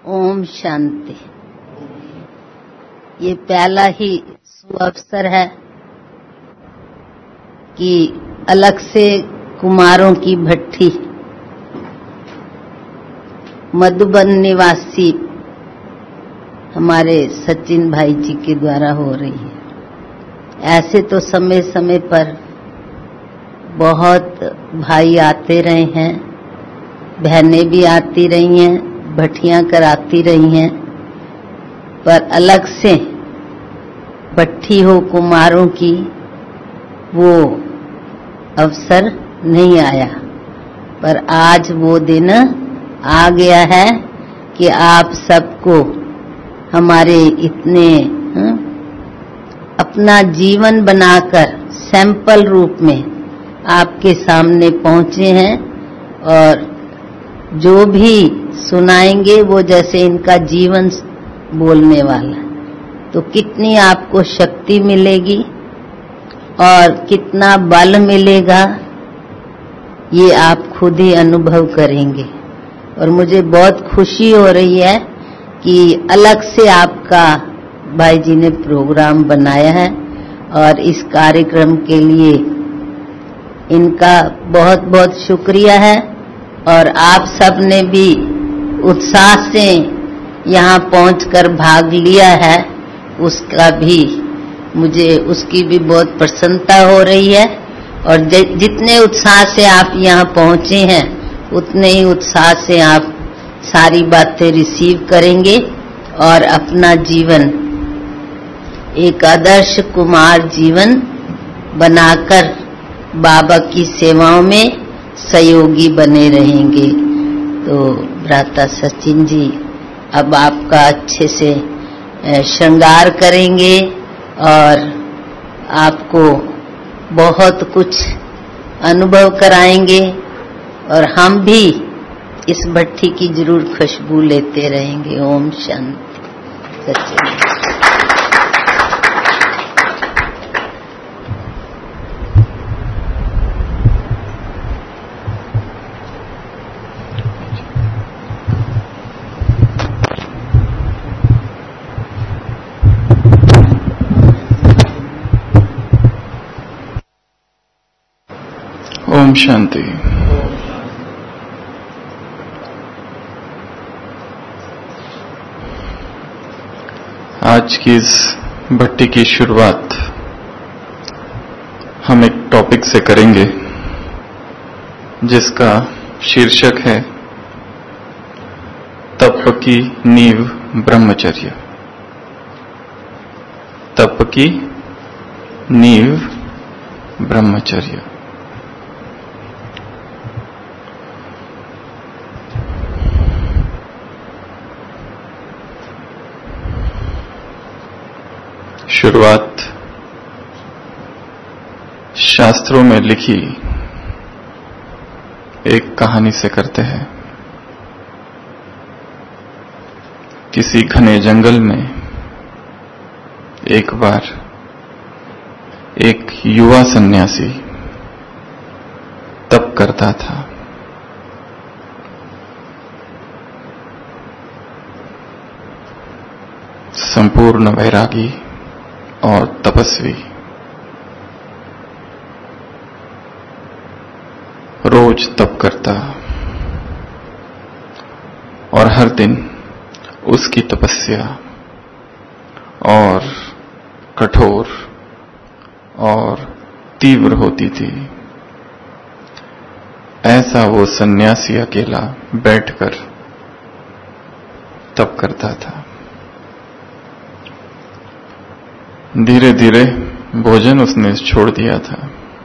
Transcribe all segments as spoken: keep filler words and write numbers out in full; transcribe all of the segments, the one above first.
ओम शांति। ये पहला ही सुअवसर है कि अलग से कुमारों की भट्ठी मधुबन निवासी हमारे सचिन भाई जी के द्वारा हो रही है। ऐसे तो समय समय पर बहुत भाई आते रहे हैं, बहनें भी आती रही हैं, भट्टियां कराती रही हैं, पर अलग से भट्ठी हो कुमारों की वो अवसर नहीं आया। पर आज वो दिन आ गया है कि आप सबको हमारे इतने हा? अपना जीवन बनाकर सैंपल रूप में आपके सामने पहुंचे हैं और जो भी सुनाएंगे वो जैसे इनका जीवन बोलने वाला। तो कितनी आपको शक्ति मिलेगी और कितना बल मिलेगा ये आप खुद ही अनुभव करेंगे। और मुझे बहुत खुशी हो रही है कि अलग से आपका भाई जी ने प्रोग्राम बनाया है और इस कार्यक्रम के लिए इनका बहुत बहुत शुक्रिया है। और आप सब ने भी उत्साह से यहाँ पहुंचकर भाग लिया है, उसका भी मुझे उसकी भी बहुत प्रसन्नता हो रही है। और जितने उत्साह से आप यहाँ पहुंचे हैं उतने ही उत्साह से आप सारी बातें रिसीव करेंगे और अपना जीवन एक आदर्श कुमार जीवन बनाकर बाबा की सेवाओं में सहयोगी बने रहेंगे। तो भ्राता सचिन जी अब आपका अच्छे से श्रृंगार करेंगे और आपको बहुत कुछ अनुभव कराएंगे और हम भी इस भट्ठी की जरूर खुशबू लेते रहेंगे। ओम शांति। सचिन ओम शांति। आज की इस भट्टी की शुरुआत हम एक टॉपिक से करेंगे जिसका शीर्षक है तप की नींव ब्रह्मचर्य। तप की नींव ब्रह्मचर्य। शुरुआत शास्त्रों में लिखी एक कहानी से करते हैं। किसी घने जंगल में एक बार एक युवा सन्यासी तप करता था। संपूर्ण वैरागी और तपस्वी रोज तप करता और हर दिन उसकी तपस्या और कठोर और तीव्र होती थी। ऐसा वो सन्यासी अकेला बैठकर तप करता था। धीरे धीरे भोजन उसने छोड़ दिया था,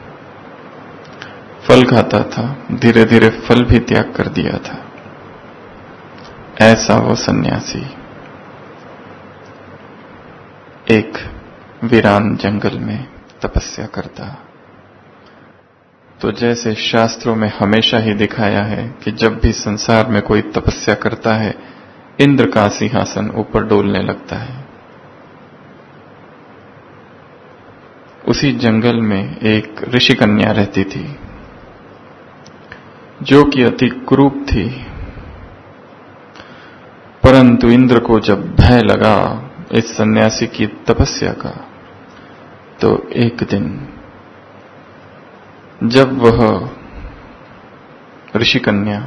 फल खाता था, धीरे धीरे फल भी त्याग कर दिया था। ऐसा वो सन्यासी एक वीरान जंगल में तपस्या करता। तो जैसे शास्त्रों में हमेशा ही दिखाया है कि जब भी संसार में कोई तपस्या करता है इंद्र का सिंहासन ऊपर डोलने लगता है। उसी जंगल में एक ऋषि कन्या रहती थी जो कि अति कुरूप थी, परंतु इंद्र को जब भय लगा इस सन्यासी की तपस्या का, तो एक दिन जब वह ऋषि कन्या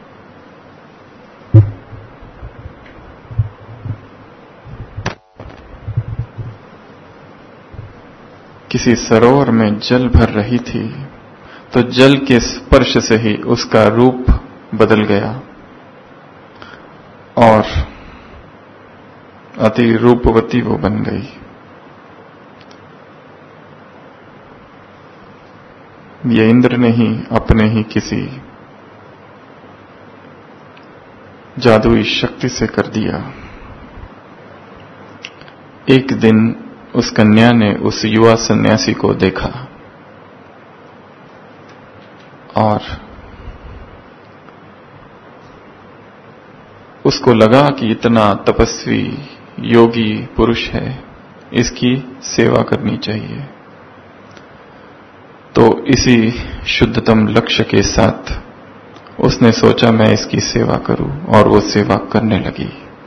किसी सरोवर में जल भर रही थी, तो जल के स्पर्श से ही उसका रूप बदल गया और अति रूपवती वो बन गई। ये इंद्र ने ही अपने ही किसी जादुई शक्ति से कर दिया। एक दिन उस कन्या ने उस युवा सन्यासी को देखा और उसको लगा कि इतना तपस्वी योगी पुरुष है, इसकी सेवा करनी चाहिए। तो इसी शुद्धतम लक्ष्य के साथ उसने सोचा मैं इसकी सेवा करूं, और वो सेवा करने लगी।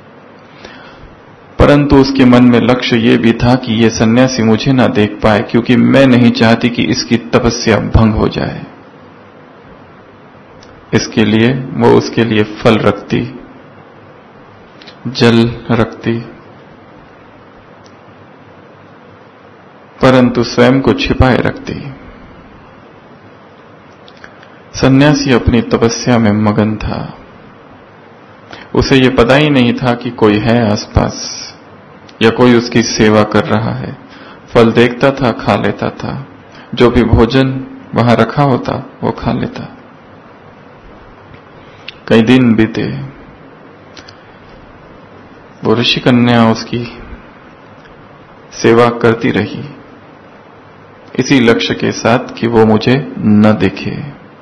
परंतु उसके मन में लक्ष्य ये भी था कि ये सन्यासी मुझे ना देख पाए, क्योंकि मैं नहीं चाहती कि इसकी तपस्या भंग हो जाए। इसके लिए वो उसके लिए फल रखती, जल रखती, परंतु स्वयं को छिपाए रखती। सन्यासी अपनी तपस्या में मगन था। उसे ये पता ही नहीं था कि कोई है आसपास या कोई उसकी सेवा कर रहा है। फल देखता था, खा लेता था, जो भी भोजन वहां रखा होता वो खा लेता। कई दिन बीते, वो ऋषि कन्या उसकी सेवा करती रही, इसी लक्ष्य के साथ कि वो मुझे न देखे।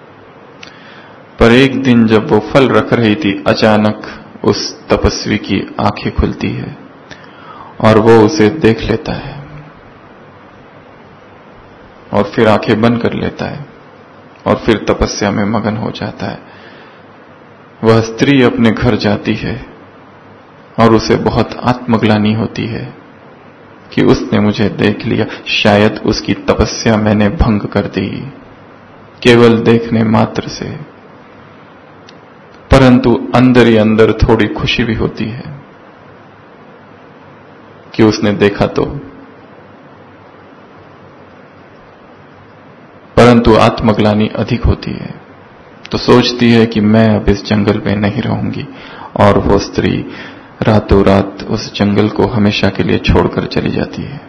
पर एक दिन जब वो फल रख रही थी, अचानक उस तपस्वी की आंखें खुलती है और वो उसे देख लेता है और फिर आंखें बंद कर लेता है और फिर तपस्या में मगन हो जाता है। वह स्त्री अपने घर जाती है और उसे बहुत आत्मग्लानि होती है कि उसने मुझे देख लिया। शायद उसकी तपस्या मैंने भंग कर दी केवल देखने मात्र से, परंतु अंदर ही अंदर थोड़ी खुशी भी होती है कि उसने देखा तो। परंतु आत्मग्लानि अधिक होती है, तो सोचती है कि मैं अब इस जंगल में नहीं रहूंगी, और वो स्त्री रातों रात उस जंगल को हमेशा के लिए छोड़कर चली जाती है।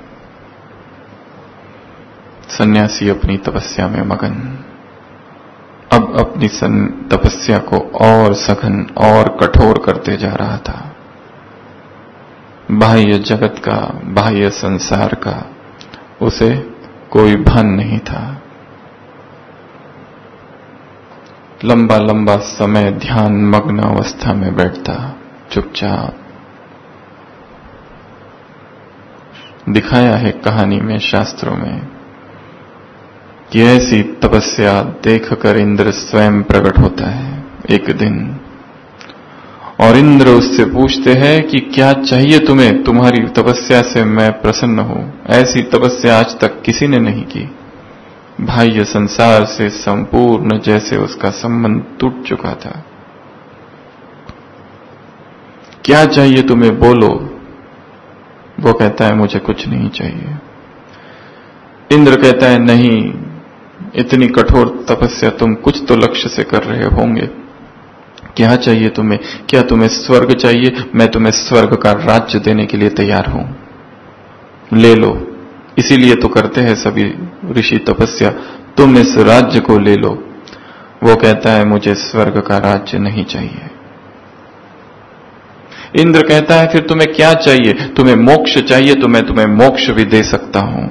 सन्यासी अपनी तपस्या में मगन, अब अपनी तपस्या को और सघन और कठोर करते जा रहा था। बाह्य जगत का, बाह्य संसार का उसे कोई भान नहीं था। लंबा लंबा समय ध्यान मग्न अवस्था में बैठता, चुपचाप। दिखाया है कहानी में, शास्त्रों में, कि ऐसी तपस्या देखकर इंद्र स्वयं प्रकट होता है एक दिन, और इंद्र उससे पूछते हैं कि क्या चाहिए तुम्हें, तुम्हारी तपस्या से मैं प्रसन्न हूं। ऐसी तपस्या आज तक किसी ने नहीं की। बाह्य संसार से संपूर्ण जैसे उसका संबंध टूट चुका था। क्या चाहिए तुम्हें, बोलो। वो कहता है मुझे कुछ नहीं चाहिए। इंद्र कहता है नहीं, इतनी कठोर तपस्या तुम कुछ तो लक्ष्य से कर रहे होंगे। क्या चाहिए तुम्हें? क्या तुम्हें स्वर्ग चाहिए? मैं तुम्हें स्वर्ग का राज्य देने के लिए तैयार हूं, ले लो। इसीलिए तो करते हैं सभी ऋषि तपस्या, तुम इस राज्य को ले लो। वो कहता है मुझे स्वर्ग का राज्य नहीं चाहिए। इंद्र कहता है फिर तुम्हें क्या चाहिए? तुम्हें मोक्ष चाहिए तो मैं तुम्हें मोक्ष भी दे सकता हूं।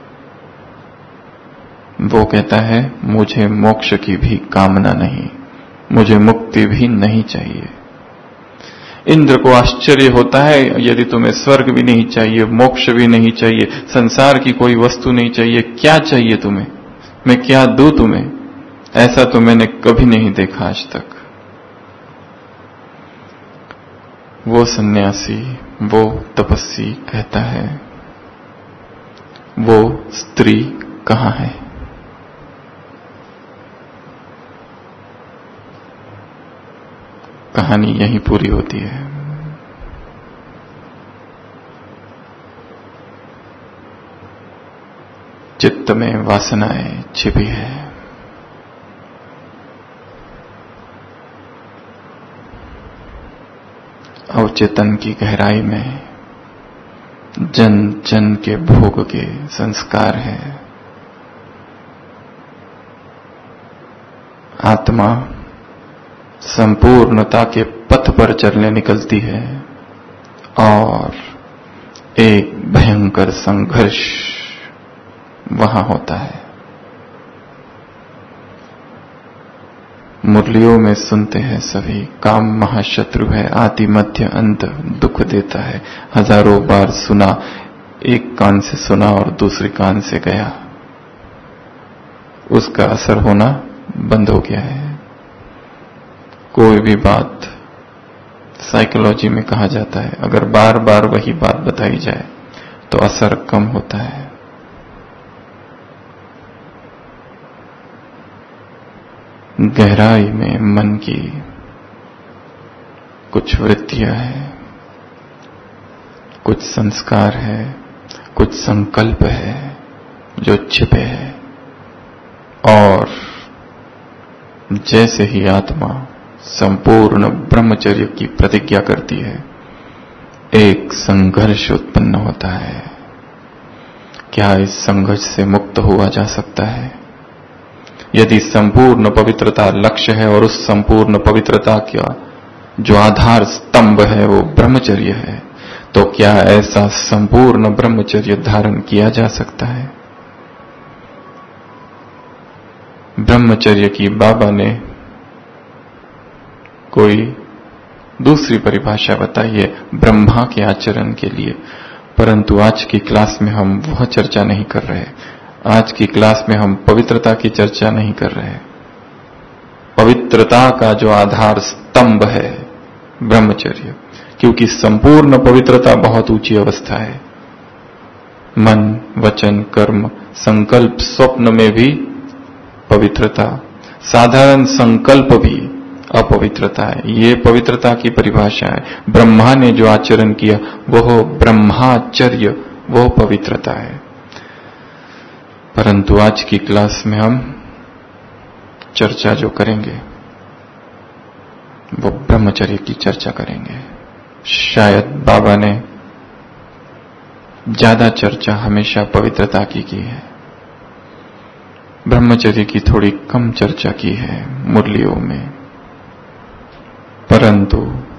वो कहता है मुझे मोक्ष की भी कामना नहीं, मुझे मुक्ति भी नहीं चाहिए। इंद्र को आश्चर्य होता है, यदि तुम्हें स्वर्ग भी नहीं चाहिए, मोक्ष भी नहीं चाहिए, संसार की कोई वस्तु नहीं चाहिए, क्या चाहिए तुम्हें? मैं क्या दूं तुम्हें? ऐसा तो मैंने कभी नहीं देखा आज तक। वो सन्यासी, वो तपस्वी कहता है, वो स्त्री कहाँ है? कहानी यहीं पूरी होती है। चित्त में वासनाएं छिपी है। अवचेतन की गहराई में जन जन के भोग के संस्कार है। आत्मा संपूर्णता के पथ पर चलने निकलती है और एक भयंकर संघर्ष वहां होता है। मुरलियों में सुनते हैं सभी, काम महाशत्रु है, आदि मध्य अंत दुख देता है। हजारों बार सुना, एक कान से सुना और दूसरे कान से गया, उसका असर होना बंद हो गया है। कोई भी बात साइकोलॉजी में कहा जाता है, अगर बार बार वही बात बताई जाए तो असर कम होता है। गहराई में मन की कुछ वृत्तियां हैं, कुछ संस्कार है, कुछ संकल्प है जो छिपे हैं, और जैसे ही आत्मा संपूर्ण ब्रह्मचर्य की प्रतिज्ञा करती है, एक संघर्ष उत्पन्न होता है। क्या इस संघर्ष से मुक्त हुआ जा सकता है? यदि संपूर्ण पवित्रता लक्ष्य है और उस संपूर्ण पवित्रता का जो आधार स्तंभ है वो ब्रह्मचर्य है, तो क्या ऐसा संपूर्ण ब्रह्मचर्य धारण किया जा सकता है? ब्रह्मचर्य की बाबा ने कोई दूसरी परिभाषा बताई है ब्रह्मा के आचरण के लिए, परंतु आज की क्लास में हम वह चर्चा नहीं कर रहे। आज की क्लास में हम पवित्रता की चर्चा नहीं कर रहे। पवित्रता का जो आधार स्तंभ है ब्रह्मचर्य, क्योंकि संपूर्ण पवित्रता बहुत ऊंची अवस्था है। मन, वचन, कर्म, संकल्प, स्वप्न में भी पवित्रता, साधारण संकल्प भी अपवित्रता है। ये पवित्रता की परिभाषा है। ब्रह्मा ने जो आचरण किया वह ब्रह्माचर्य, वह पवित्रता है। परंतु आज की क्लास में हम चर्चा जो करेंगे वो ब्रह्मचर्य की चर्चा करेंगे। शायद बाबा ने ज्यादा चर्चा हमेशा पवित्रता की की है, ब्रह्मचर्य की थोड़ी कम चर्चा की है मुरलियों में। परंतु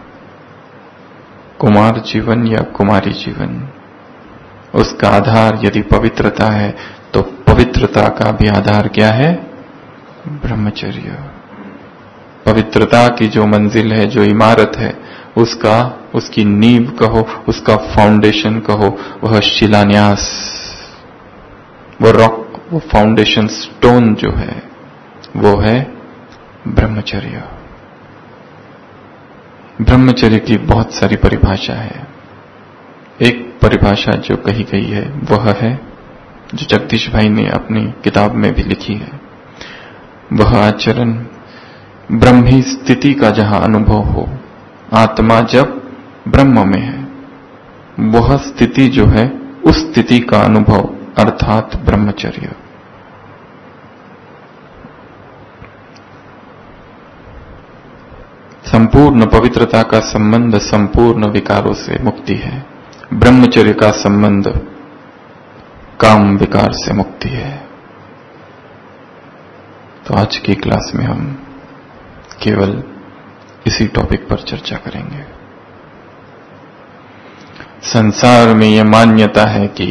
कुमार जीवन या कुमारी जीवन, उसका आधार यदि पवित्रता है तो पवित्रता का भी आधार क्या है? ब्रह्मचर्य। पवित्रता की जो मंजिल है, जो इमारत है, उसका उसकी नींव कहो, उसका फाउंडेशन कहो, वह शिलान्यास, वो रॉक, वो फाउंडेशन स्टोन जो है वो है ब्रह्मचर्य। ब्रह्मचर्य की बहुत सारी परिभाषा है। एक परिभाषा जो कही गई है वह है, जो जगदीश भाई ने अपनी किताब में भी लिखी है, वह आचरण ब्रह्मी स्थिति का जहां अनुभव हो। आत्मा जब ब्रह्म में है, वह स्थिति जो है उस स्थिति का अनुभव, अर्थात ब्रह्मचर्य। संपूर्ण पवित्रता का संबंध संपूर्ण विकारों से मुक्ति है। ब्रह्मचर्य का संबंध काम विकार से मुक्ति है। तो आज की क्लास में हम केवल इसी टॉपिक पर चर्चा करेंगे। संसार में यह मान्यता है कि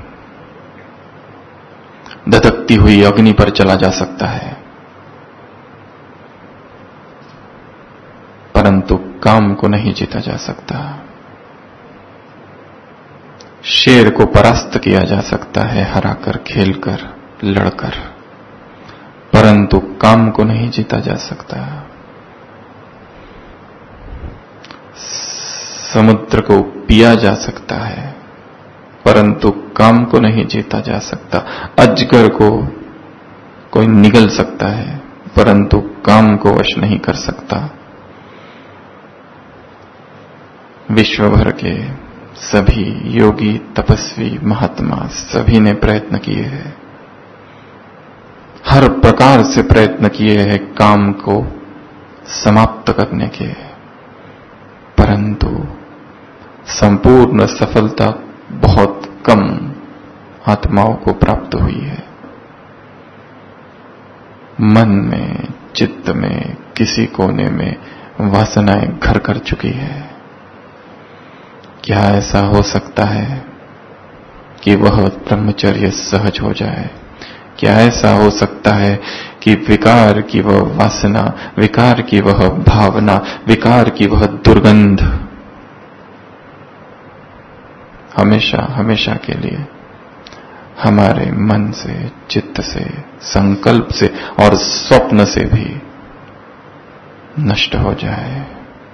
धधकती हुई अग्नि पर चला जा सकता है, परंतु काम को नहीं जीता जा सकता। शेर को परास्त किया जा सकता है, हराकर, खेलकर, लड़कर, परंतु काम को नहीं जीता जा सकता। समुद्र को पिया जा सकता है, परंतु काम को नहीं जीता जा सकता। अजगर को कोई निगल सकता है, परंतु काम को वश नहीं कर सकता। विश्व भर के सभी योगी, तपस्वी, महात्मा सभी ने प्रयत्न किए हैं, हर प्रकार से प्रयत्न किए हैं काम को समाप्त करने के, परंतु संपूर्ण सफलता बहुत कम आत्माओं को प्राप्त हुई है। मन में, चित्त में, किसी कोने में वासनाएं घर कर चुकी है। क्या ऐसा हो सकता है कि वह ब्रह्मचर्य सहज हो जाए? क्या ऐसा हो सकता है कि विकार की वह वासना, विकार की वह भावना, विकार की वह दुर्गंध हमेशा हमेशा के लिए हमारे मन से, चित्त से, संकल्प से और स्वप्न से भी नष्ट हो जाए?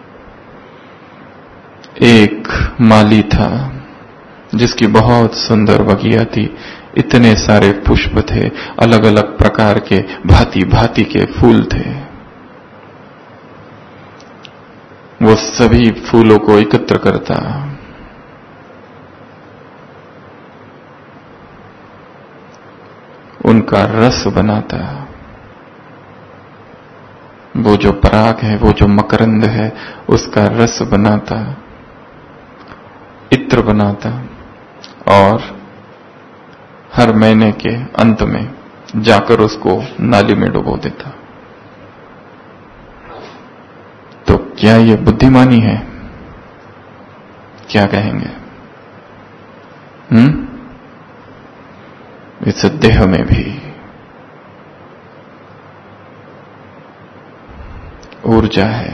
एक माली था जिसकी बहुत सुंदर बगिया थी, इतने सारे पुष्प थे, अलग अलग प्रकार के भांति भांति के फूल थे। वो सभी फूलों को एकत्र करता, उनका रस बनाता, वो जो पराग है, वो जो मकरंद है, उसका रस बनाता, इत्र बनाता और हर महीने के अंत में जाकर उसको नाली में डुबो देता। तो क्या ये बुद्धिमानी है? क्या कहेंगे? हम्म इस देह में भी ऊर्जा है,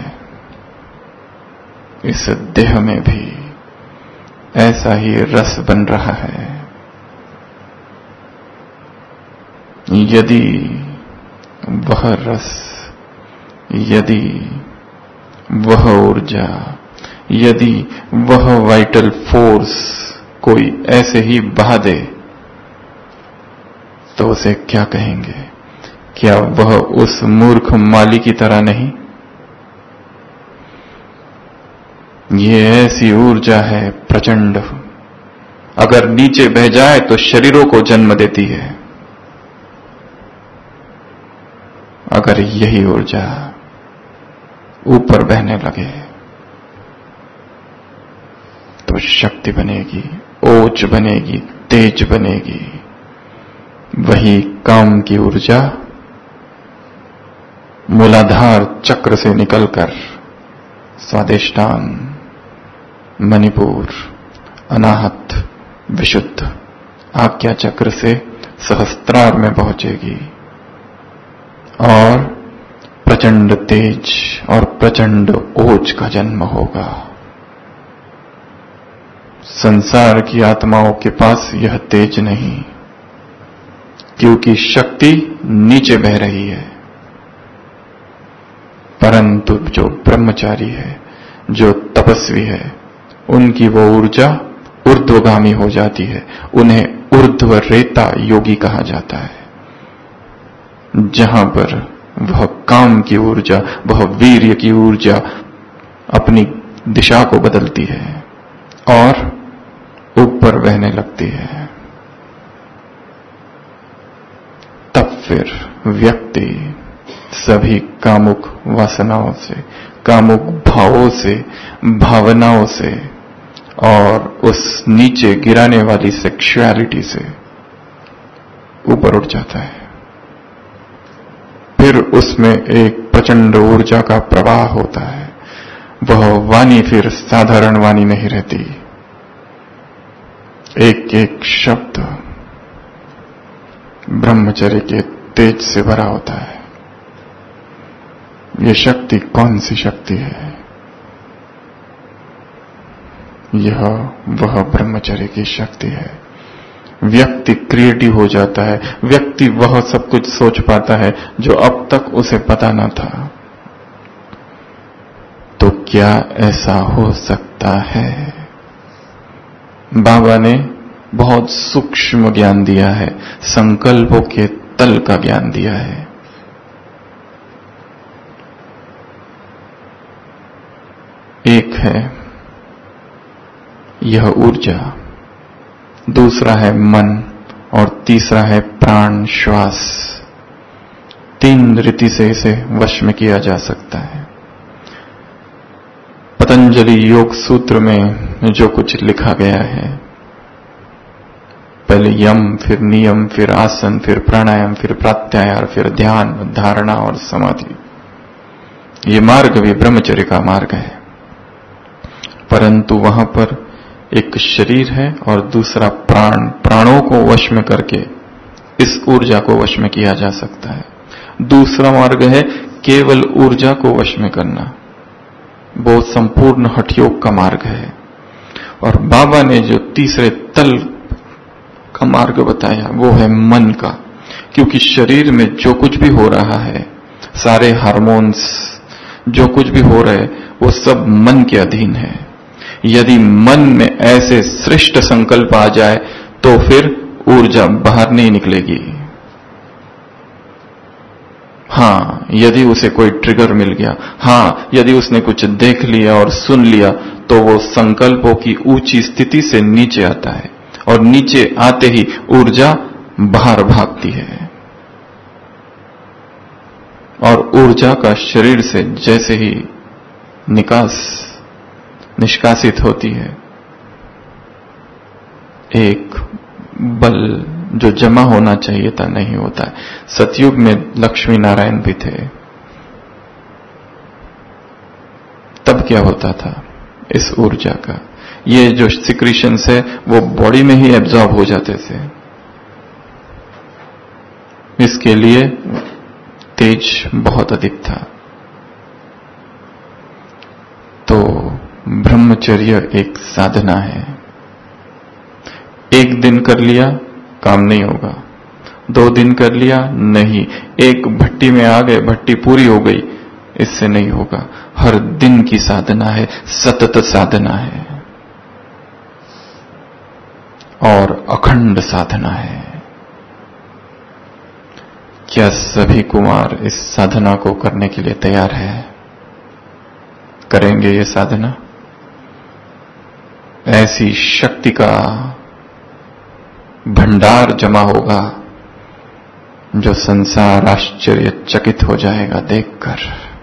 इस देह में भी ऐसा ही रस बन रहा है। यदि वह रस, यदि वह ऊर्जा, यदि वह वाइटल फोर्स कोई ऐसे ही बहा दे तो उसे क्या कहेंगे? क्या वह उस मूर्ख माली की तरह नहीं? ये ऐसी ऊर्जा है प्रचंड, अगर नीचे बह जाए तो शरीरों को जन्म देती है। अगर यही ऊर्जा ऊपर बहने लगे तो शक्ति बनेगी, ओज बनेगी, तेज बनेगी। वही काम की ऊर्जा मूलाधार चक्र से निकलकर स्वादिष्ठान, मणिपुर, अनाहत, विशुद्ध आज्ञा चक्र से सहस्त्रार में पहुंचेगी और प्रचंड तेज और प्रचंड ओज का जन्म होगा। संसार की आत्माओं के पास यह तेज नहीं, क्योंकि शक्ति नीचे बह रही है, परंतु जो ब्रह्मचारी है, जो तपस्वी है, उनकी वो ऊर्जा ऊर्ध्वगामी हो जाती है। उन्हें ऊर्ध्व रेता योगी कहा जाता है, जहां पर वह काम की ऊर्जा, वह वीर्य की ऊर्जा अपनी दिशा को बदलती है और ऊपर बहने लगती है। तब फिर व्यक्ति सभी कामुक वासनाओं से, कामुक भावों से, भावनाओं से और उस नीचे गिराने वाली सेक्सुअलिटी से ऊपर उठ जाता है। फिर उसमें एक प्रचंड ऊर्जा का प्रवाह होता है। वह वाणी फिर साधारण वाणी नहीं रहती, एक एक शब्द ब्रह्मचर्य के तेज से भरा होता है। ये शक्ति कौन सी शक्ति है? यह वह ब्रह्मचर्य की शक्ति है। व्यक्ति क्रिएटिव हो जाता है, व्यक्ति वह सब कुछ सोच पाता है जो अब तक उसे पता न था। तो क्या ऐसा हो सकता है? बाबा ने बहुत सूक्ष्म ज्ञान दिया है, संकल्पों के तल का ज्ञान दिया है। एक है यह ऊर्जा, दूसरा है मन और तीसरा है प्राण श्वास। तीन रीति से इसे वश में किया जा सकता है। पतंजलि योग सूत्र में जो कुछ लिखा गया है, पहले यम, फिर नियम, फिर आसन, फिर प्राणायाम, फिर प्रत्याहार, फिर ध्यान, धारणा और समाधि, ये मार्ग भी ब्रह्मचर्य का मार्ग है। परंतु वहां पर एक शरीर है और दूसरा प्राण, प्राणों को वश में करके इस ऊर्जा को वश में किया जा सकता है। दूसरा मार्ग है केवल ऊर्जा को वश में करना, वो संपूर्ण हठयोग का मार्ग है। और बाबा ने जो तीसरे तल का मार्ग बताया वो है मन का, क्योंकि शरीर में जो कुछ भी हो रहा है, सारे हार्मोन्स जो कुछ भी हो रहे वो सब मन के अधीन है। यदि मन में ऐसे श्रेष्ठ संकल्प आ जाए तो फिर ऊर्जा बाहर नहीं निकलेगी। हाँ, यदि उसे कोई ट्रिगर मिल गया, हाँ, यदि उसने कुछ देख लिया और सुन लिया, तो वो संकल्पों की ऊंची स्थिति से नीचे आता है और नीचे आते ही ऊर्जा बाहर भागती है। और ऊर्जा का शरीर से जैसे ही निकास निष्कासित होती है, एक बल जो जमा होना चाहिए था नहीं होता है। सतयुग में लक्ष्मी नारायण भी थे, तब क्या होता था इस ऊर्जा का, ये जो सिक्रीशंस है वो बॉडी में ही एब्जॉर्ब हो जाते थे। इसके लिए तेज बहुत अधिक था। तो ब्रह्मचर्य एक साधना है। एक दिन कर लिया काम नहीं होगा, दो दिन कर लिया नहीं, एक भट्टी में आ गए, भट्टी पूरी हो गई, इससे नहीं होगा। हर दिन की साधना है, सतत साधना है और अखंड साधना है। क्या सभी कुमार इस साधना को करने के लिए तैयार है? करेंगे ये साधना? ऐसी शक्ति का भंडार जमा होगा जो संसार आश्चर्यचकित हो जाएगा देखकर।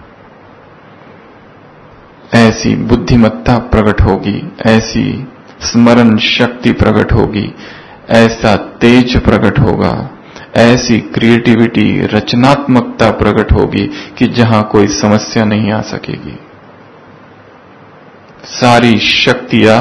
ऐसी बुद्धिमत्ता प्रकट होगी, ऐसी स्मरण शक्ति प्रकट होगी, ऐसा तेज प्रकट होगा, ऐसी क्रिएटिविटी, रचनात्मकता प्रकट होगी कि जहां कोई समस्या नहीं आ सकेगी। सारी शक्तियां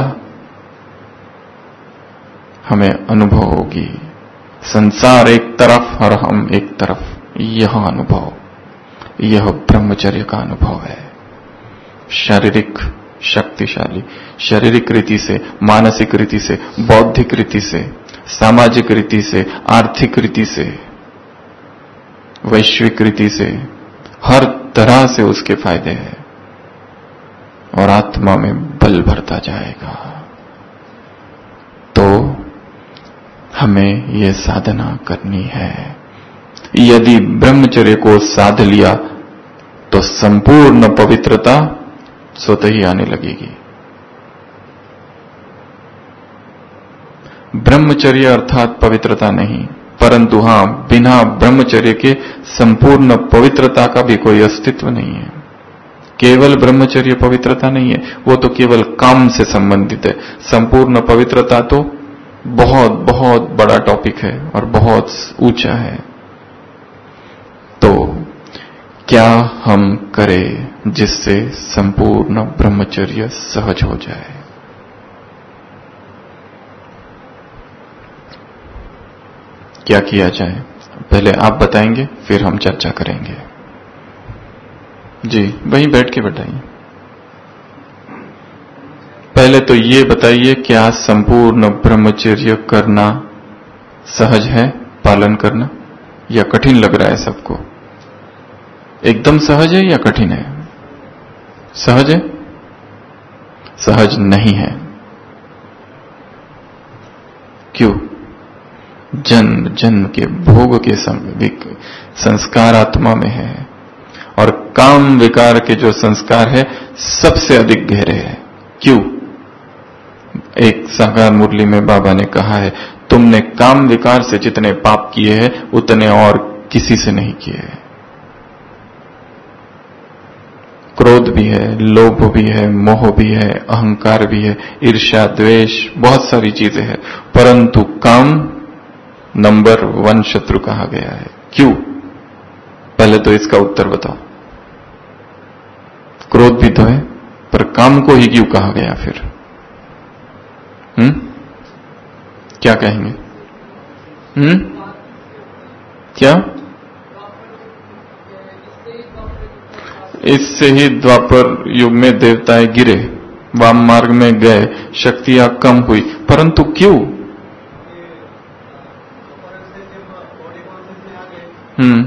हमें अनुभव होगी। संसार एक तरफ और हम एक तरफ, यह अनुभव, यह ब्रह्मचर्य का अनुभव है। शारीरिक शक्तिशाली, शारीरिक रीति से, मानसिक रीति से, बौद्धिक रीति से, सामाजिक रीति से, आर्थिक रीति से, वैश्विक रीति से, हर तरह से उसके फायदे हैं और आत्मा में बल भरता जाएगा। तो हमें यह साधना करनी है। यदि ब्रह्मचर्य को साध लिया तो संपूर्ण पवित्रता स्वतः ही आने लगेगी। ब्रह्मचर्य अर्थात पवित्रता नहीं, परंतु हां, बिना ब्रह्मचर्य के संपूर्ण पवित्रता का भी कोई अस्तित्व नहीं है। केवल ब्रह्मचर्य पवित्रता नहीं है, वो तो केवल काम से संबंधित है। संपूर्ण पवित्रता तो बहुत बहुत बड़ा टॉपिक है और बहुत ऊंचा है। तो क्या हम करें जिससे संपूर्ण ब्रह्मचर्य सहज हो जाए? क्या किया जाए? पहले आप बताएंगे, फिर हम चर्चा करेंगे। जी, वहीं बैठ के बताइए। पहले तो ये बताइए, क्या संपूर्ण ब्रह्मचर्य करना सहज है, पालन करना, या कठिन लग रहा है सबको? एकदम सहज है या कठिन है? सहज है? सहज नहीं है। क्यों? जन्म जन्म के भोग के संस्कार आत्मा में है, और काम विकार के जो संस्कार है सबसे अधिक गहरे हैं। क्यों? एक साकार मुरली में बाबा ने कहा है, तुमने काम विकार से जितने पाप किए हैं उतने और किसी से नहीं किए हैं। क्रोध भी है, लोभ भी है, मोह भी है, अहंकार भी है, ईर्ष्या, द्वेष, बहुत सारी चीजें हैं, परंतु काम नंबर वन शत्रु कहा गया है। क्यों? पहले तो इसका उत्तर बताओ। क्रोध भी तो है, पर काम को ही क्यों कहा गया फिर? हम्म क्या कहेंगे? हम्म क्या? इससे ही द्वापर युग में देवताएं गिरे, वाम मार्ग में गए, शक्तियां कम हुई, परंतु क्यों? हम्म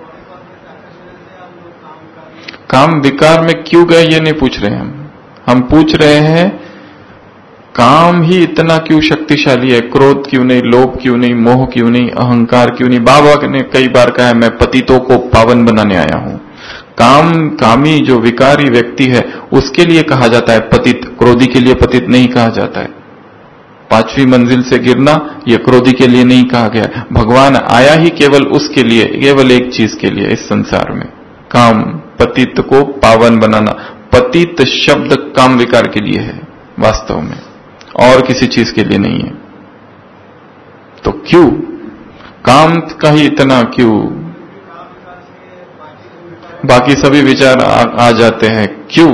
काम विकार में क्यों गए ये नहीं पूछ रहे हम हम पूछ रहे हैं काम ही इतना क्यों शक्तिशाली है? क्रोध क्यों नहीं, लोभ क्यों नहीं, मोह क्यों नहीं, अहंकार क्यों नहीं? बाबा ने कई बार कहा है, मैं पतितों को पावन बनाने आया हूं। काम कामी जो विकारी व्यक्ति है उसके लिए कहा जाता है पतित, क्रोधी के लिए पतित नहीं कहा जाता है। पांचवी मंजिल से गिरना यह क्रोधी के लिए नहीं कहा गया। भगवान आया ही केवल उसके लिए, केवल एक चीज के लिए इस संसार में, काम, पतित को पावन बनाना। पतित शब्द काम विकार के लिए है वास्तव में, और किसी चीज के लिए नहीं है। तो क्यों काम का ही इतना क्यों? बाकी सभी विचार आ, आ जाते हैं। क्यों?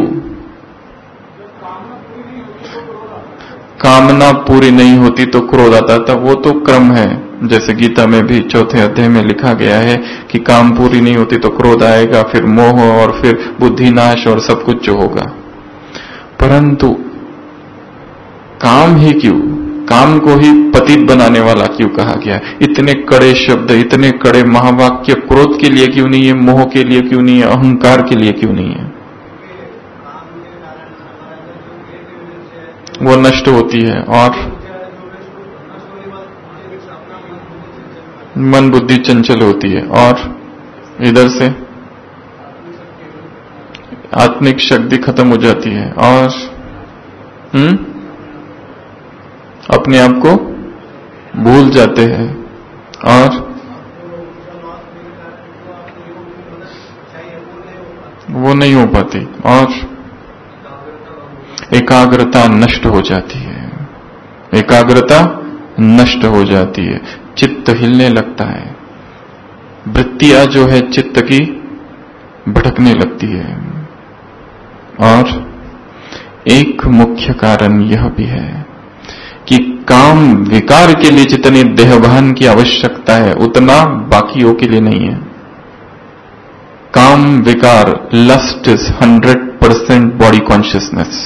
कामना पूरी नहीं होती तो क्रोध आता था, वो तो क्रम है। जैसे गीता में भी चौथे अध्याय में लिखा गया है कि काम पूरी नहीं होती तो क्रोध आएगा, फिर मोह, और फिर बुद्धिनाश, और सब कुछ जो होगा। परंतु काम ही क्यों? काम को ही पतित बनाने वाला क्यों कहा गया? इतने कड़े शब्द, इतने कड़े महावाक्य क्रोध के लिए क्यों नहीं है? मोह के लिए क्यों नहीं है? अहंकार के लिए क्यों नहीं है? वो नष्ट होती है, और मन बुद्धि चंचल होती है, और इधर से आत्मिक शक्ति खत्म हो जाती है, और हम्म अपने आप को भूल जाते हैं, और वो नहीं हो पाती, और एकाग्रता नष्ट हो जाती है। एकाग्रता नष्ट हो जाती है, चित्त हिलने लगता है, वृत्तियां जो है चित्त की भटकने लगती है। और एक मुख्य कारण यह भी है कि काम विकार के लिए जितनी देहभान की आवश्यकता है उतना बाकियों के लिए नहीं है। काम विकार, lust is hundred percent body consciousness.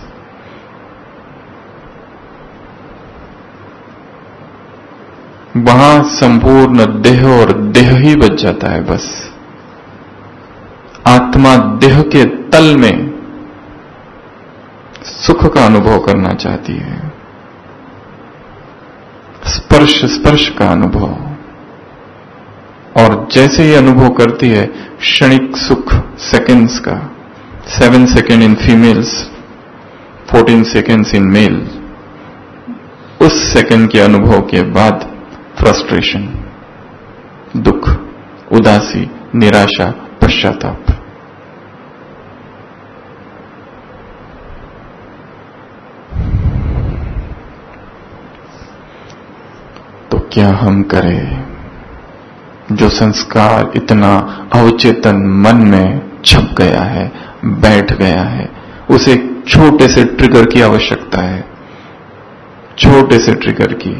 वहां संपूर्ण देह और देह ही बच जाता है बस। आत्मा देह के तल में सुख का अनुभव करना चाहती है, स्पर्श स्पर्श का अनुभव, और जैसे ही अनुभव करती है क्षणिक सुख, सेकंड्स का, seven second in females, fourteen seconds in male, उस सेकंड के अनुभव के बाद फ्रस्ट्रेशन, दुख, उदासी, निराशा, पश्चाताप। तो क्या हम करें? जो संस्कार इतना अवचेतन मन में छप गया है, बैठ गया है, उसे छोटे से ट्रिगर की आवश्यकता है। छोटे से ट्रिगर की,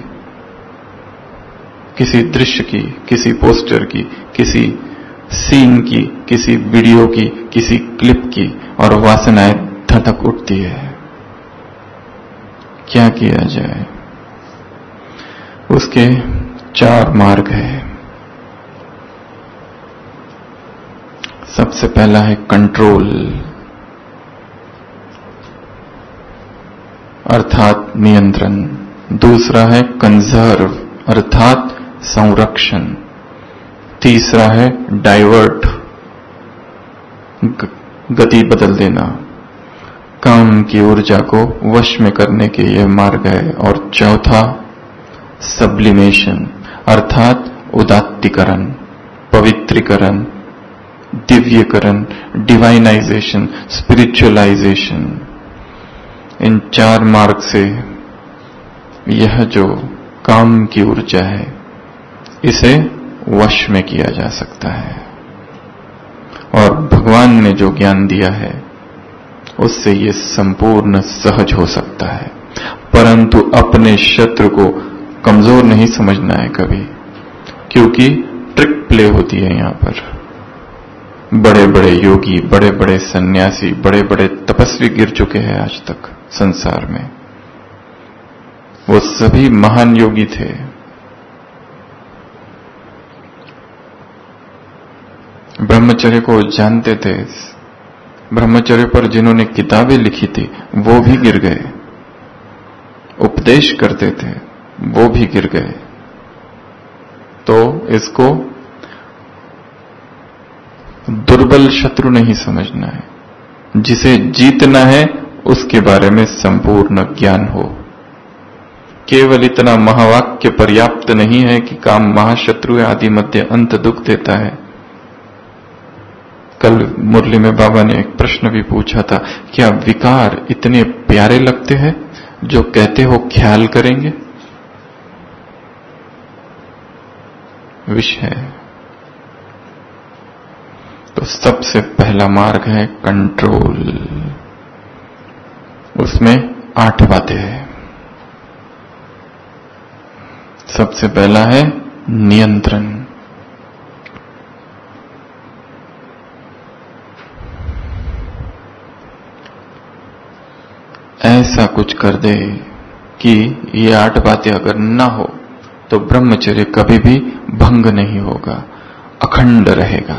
किसी दृश्य की, किसी पोस्टर की, किसी सीन की, किसी वीडियो की, किसी क्लिप की, और वासनाएं धड़क उठती है। क्या किया जाए? उसके चार मार्ग है। सबसे पहला है कंट्रोल। अर्थात नियंत्रण, दूसरा है कंजर्व अर्थात संरक्षण, तीसरा है डाइवर्ट गति बदल देना, काम की ऊर्जा को वश में करने के ये मार्ग है, और चौथा सब्लिमेशन अर्थात उदात्तीकरण, पवित्रीकरण, दिव्यकरण, डिवाइनाइजेशन, स्पिरिचुअलाइजेशन। इन चार मार्ग से यह जो काम की ऊर्जा है इसे वश में किया जा सकता है, और भगवान ने जो ज्ञान दिया है उससे ये संपूर्ण सहज हो सकता है। परंतु अपने शत्रु को कमजोर नहीं समझना है कभी, क्योंकि ट्रिक प्ले होती है यहां पर। बड़े बड़े योगी, बड़े बड़े सन्यासी, बड़े बड़े तपस्वी गिर चुके हैं आज तक संसार में। वो सभी महान योगी थे। ब्रह्मचर्य को जानते थे, ब्रह्मचर्य पर जिन्होंने किताबें लिखी थी वो भी गिर गए, उपदेश करते थे वो भी गिर गए। तो इसको दुर्बल शत्रु नहीं समझना है, जिसे जीतना है उसके बारे में संपूर्ण ज्ञान हो। केवल इतना महावाक्य पर्याप्त नहीं है कि काम महाशत्रु आदि मध्य अंत दुख देता है। कल मुरली में बाबा ने एक प्रश्न भी पूछा था, क्या विकार इतने प्यारे लगते हैं जो कहते हो ख्याल करेंगे? विषय तो सबसे पहला मार्ग है कंट्रोल, उसमें आठ बातें हैं। सबसे पहला है नियंत्रण। ऐसा कुछ कर दे कि ये आठ बातें अगर ना हो तो ब्रह्मचर्य कभी भी भंग नहीं होगा, अखंड रहेगा।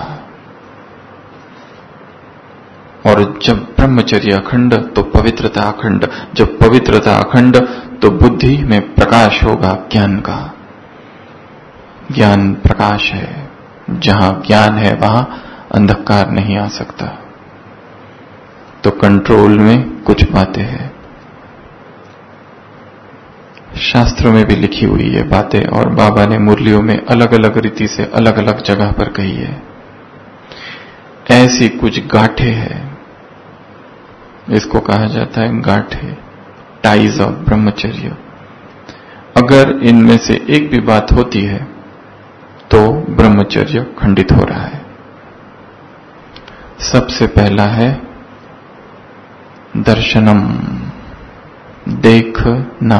और जब ब्रह्मचर्य अखंड तो पवित्रता अखंड, जब पवित्रता अखंड तो बुद्धि में प्रकाश होगा ज्ञान का। ज्ञान प्रकाश है, जहां ज्ञान है वहां अंधकार नहीं आ सकता। तो कंट्रोल में कुछ बातें हैं, शास्त्रों में भी लिखी हुई है बातें, और बाबा ने मुरलियों में अलग अलग रीति से अलग अलग जगह पर कही है। ऐसी कुछ गांठे हैं, इसको कहा जाता है गांठे, टाइज ऑफ ब्रह्मचर्य। अगर इनमें से एक भी बात होती है तो ब्रह्मचर्य खंडित हो रहा है। सबसे पहला है दर्शनम, देखना।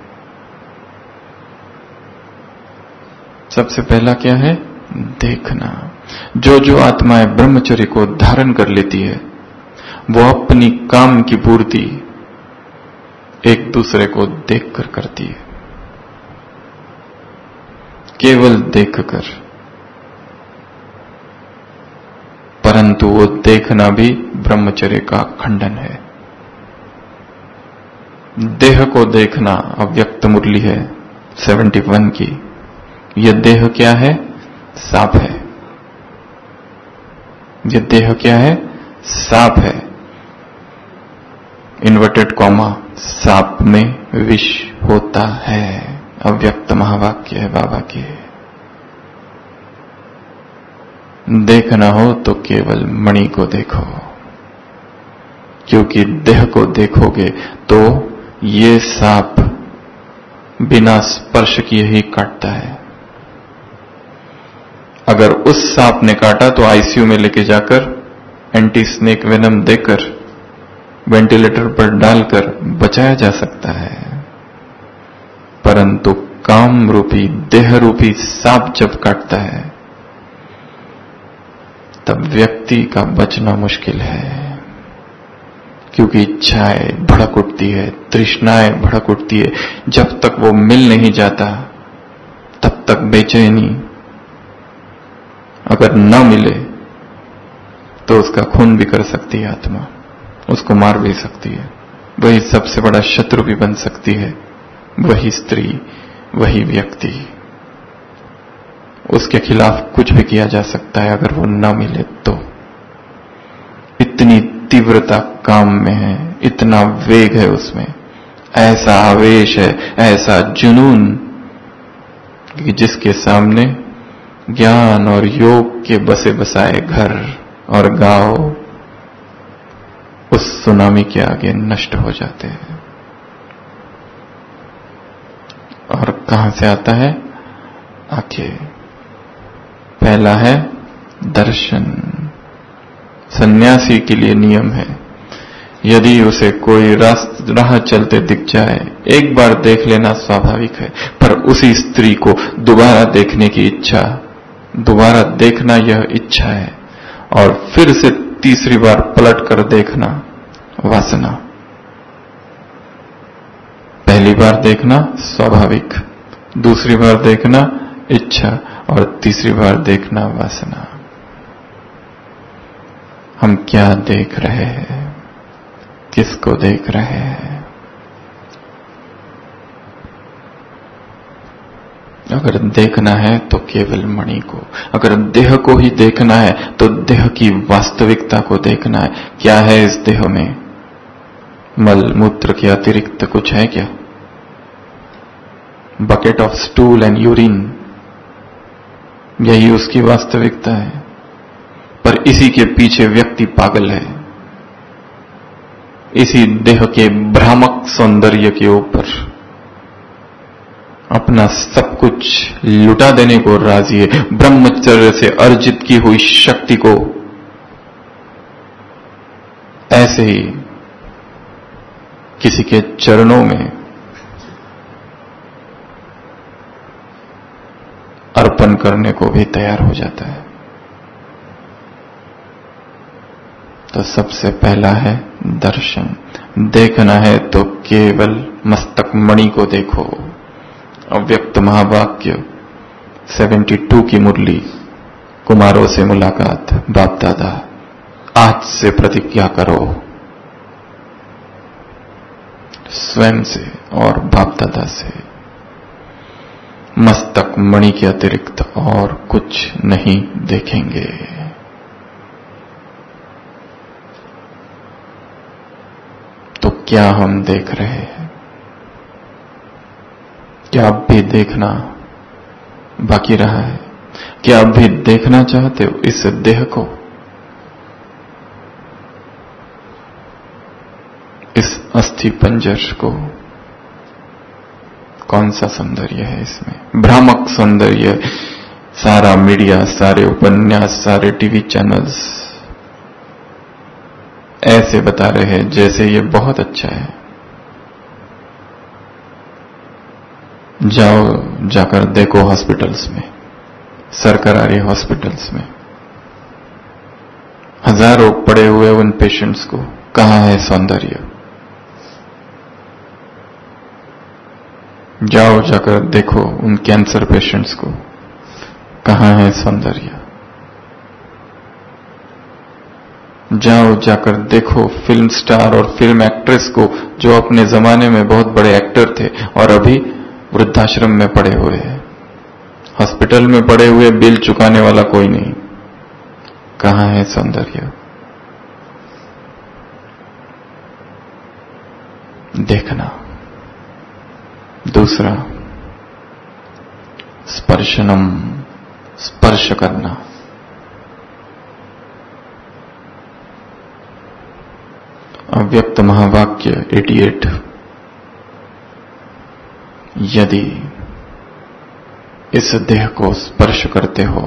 सबसे पहला क्या है? देखना। जो जो आत्माएं ब्रह्मचर्य को धारण कर लेती है वो अपनी काम की पूर्ति एक दूसरे को देखकर करती है, केवल देखकर। परंतु वो देखना भी ब्रह्मचर्य का खंडन है। देह को देखना अव्यक्त मुरली है इकहत्तर की। यह देह क्या है? सांप है। यह देह क्या है? सांप है। इन्वर्टेड कॉमा, सांप में विष होता है। अव्यक्त महावाक्य है बाबा के। देखना हो तो केवल मणि को देखो, क्योंकि देह को देखोगे तो ये सांप बिना स्पर्श किए ही काटता है। अगर उस सांप ने काटा तो आईसीयू में लेके जाकर एंटी स्नेक वेनम देकर वेंटिलेटर पर डालकर बचाया जा सकता है। परंतु काम रूपी, देह रूपी सांप जब काटता है तब व्यक्ति का बचना मुश्किल है, क्योंकि इच्छाएं भड़क उठती है, तृष्णाएं भड़क उठती है। जब तक वो मिल नहीं जाता तब तक बेचैनी, अगर न मिले तो उसका खून भी कर सकती है आत्मा, उसको मार भी सकती है। वही सबसे बड़ा शत्रु भी बन सकती है, वही स्त्री, वही व्यक्ति। उसके खिलाफ कुछ भी किया जा सकता है अगर वो न मिले तो। इतनी तीव्रता काम में है, इतना वेग है उसमें, ऐसा आवेश है, ऐसा जुनून कि जिसके सामने ज्ञान और योग के बसे बसाए घर और गांव उस सुनामी के आगे नष्ट हो जाते हैं। और कहां से आता है? आके पहला है दर्शन। सन्यासी के लिए नियम है, यदि उसे कोई रास्ता राह चलते दिख जाए, एक बार देख लेना स्वाभाविक है, पर उसी स्त्री को दोबारा देखने की इच्छा, दोबारा देखना यह इच्छा है, और फिर से तीसरी बार पलट कर देखना वासना। पहली बार देखना स्वाभाविक, दूसरी बार देखना इच्छा, और तीसरी बार देखना वासना। हम क्या देख रहे हैं? किसको देख रहे हैं? अगर देखना है तो केवल मणि को, अगर देह को ही देखना है तो देह की वास्तविकता को देखना है। क्या है इस देह में? मल मूत्र के अतिरिक्त कुछ है क्या? Bucket of stool and urine, यही उसकी वास्तविकता है। पर इसी के पीछे व्यक्ति पागल है, इसी देह के भ्रामक सौंदर्य के ऊपर अपना सब कुछ लुटा देने को राजी है। ब्रह्मचर्य से अर्जित की हुई शक्ति को ऐसे ही किसी के चरणों में अर्पण करने को भी तैयार हो जाता है। तो सबसे पहला है दर्शन। देखना है तो केवल मस्तक मणि को देखो। अव्यक्त महावाक्य बहत्तर की मुरली, कुमारों से मुलाकात, बाप दादा, आज से प्रतिज्ञा करो स्वयं से और बाप दादा से, मस्तक मणि के अतिरिक्त और कुछ नहीं देखेंगे। तो क्या हम देख रहे हैं? क्या अब भी देखना बाकी रहा है? क्या अब भी देखना चाहते हो इस देह को, इस अस्थि पंजर को? कौन सा सौंदर्य है इसमें? भ्रामक सौंदर्य। सारा मीडिया, सारे उपन्यास, सारे टीवी चैनल्स ऐसे बता रहे हैं जैसे ये बहुत अच्छा है। जाओ, जाकर देखो हॉस्पिटल्स में, सरकारी हॉस्पिटल्स में हजारों पड़े हुए उन पेशेंट्स को, कहां है सौंदर्य? जाओ, जाकर देखो उन कैंसर पेशेंट्स को, कहां है सौंदर्य? जाओ, जाकर देखो फिल्म स्टार और फिल्म एक्ट्रेस को जो अपने जमाने में बहुत बड़े एक्टर थे और अभी वृद्धाश्रम में पड़े हुए हैं। हॉस्पिटल में पड़े हुए, बिल चुकाने वाला कोई नहीं। कहां है सौंदर्य? देखना। दूसरा, स्पर्शनम, स्पर्श करना। अव्यक्त महावाक्य अठासी। यदि इस देह को स्पर्श करते हो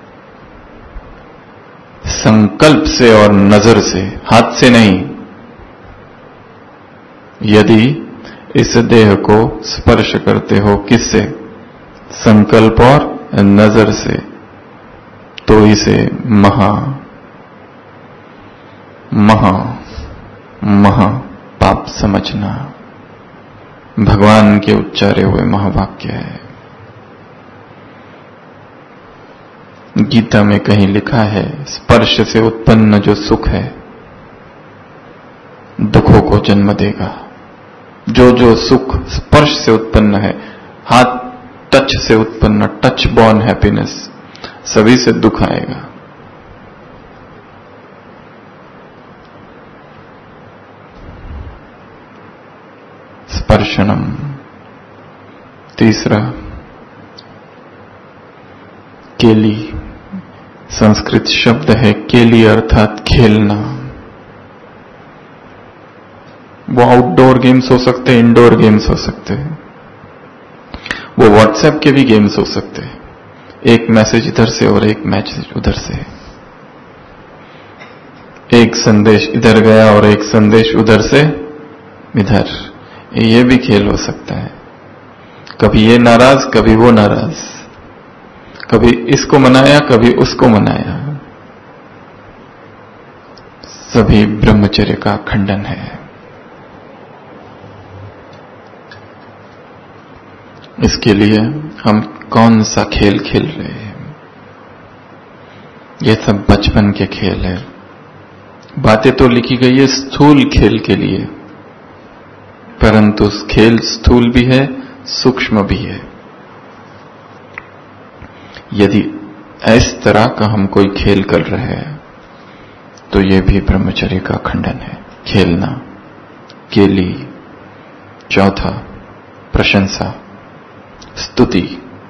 संकल्प से और नजर से, हाथ से नहीं, यदि इस देह को स्पर्श करते हो किससे? संकल्प और नजर से, तो इसे महा महा महा पाप समझना। भगवान के उच्चारे हुए महावाक्य है। गीता में कहीं लिखा है, स्पर्श से उत्पन्न जो सुख है दुखों को जन्म देगा। जो जो सुख स्पर्श से उत्पन्न है, हाथ टच से उत्पन्न, टच बॉर्न हैप्पीनेस, सभी से दुख आएगा। स्पर्शनम। तीसरा, केली। संस्कृत शब्द है केली, अर्थात खेलना। वो आउटडोर गेम्स हो सकते हैं, इंडोर गेम्स हो सकते हैं, वो व्हाट्सएप के भी गेम्स हो सकते हैं। एक मैसेज इधर से और एक मैसेज उधर से, एक संदेश इधर गया और एक संदेश उधर से इधर, ये भी खेल हो सकता है। कभी ये नाराज, कभी वो नाराज, कभी इसको मनाया, कभी उसको मनाया। सभी ब्रह्मचर्य का खंडन है। इसके लिए हम कौन सा खेल खेल रहे हैं? ये सब बचपन के खेल है। बातें तो लिखी गई है स्थूल खेल के लिए, परंतु खेल स्थूल भी है, सूक्ष्म भी है। यदि इस तरह का हम कोई खेल कर रहे हैं तो यह भी ब्रह्मचर्य का खंडन है। खेलना, केली। चौथा, प्रशंसा, स्तुति।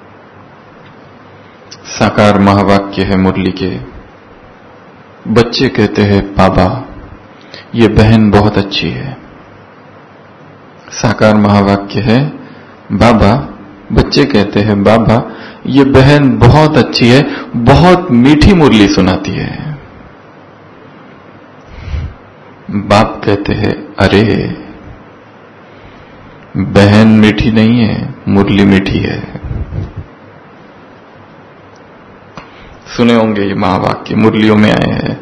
साकार महावाक्य है मुरली के। बच्चे कहते हैं बाबा ये बहन बहुत अच्छी है। साकार महावाक्य है बाबा, बच्चे कहते हैं बाबा ये बहन बहुत अच्छी है, बहुत मीठी मुरली सुनाती है। बाप कहते हैं अरे बहन मीठी नहीं है, मुरली मीठी है। सुने होंगे ये महावाक्य, मुरलियों में आए हैं।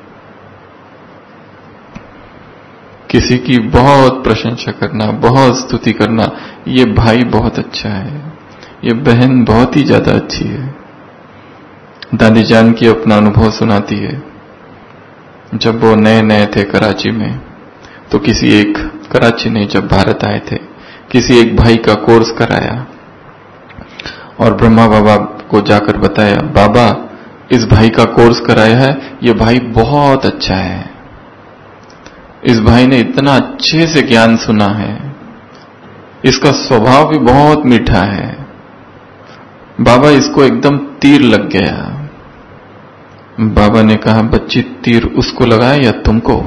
किसी की बहुत प्रशंसा करना, बहुत स्तुति करना, ये भाई बहुत अच्छा है, ये बहन बहुत ही ज्यादा अच्छी है। दादी जान की अपना अनुभव सुनाती है। जब वो नए नए थे कराची में, तो किसी एक, कराची नहीं जब भारत आए थे, किसी एक भाई का कोर्स कराया और ब्रह्मा बाबा को जाकर बताया बाबा इस भाई का कोर्स कराया है, ये भाई बहुत अच्छा है, इस भाई ने इतना अच्छे से ज्ञान सुना है, इसका स्वभाव भी बहुत मीठा है, बाबा इसको एकदम तीर लग गया। बाबा ने कहा बच्ची तीर उसको लगाए या तुमको?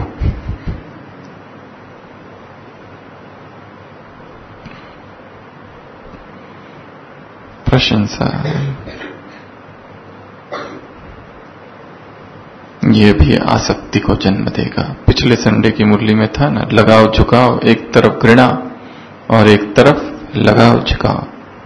प्रशंसा, ये भी आसक्ति को जन्म देगा। पिछले संडे की मुरली में था ना, लगाव झुकाव, एक तरफ घृणा और एक तरफ लगाव झुकाव।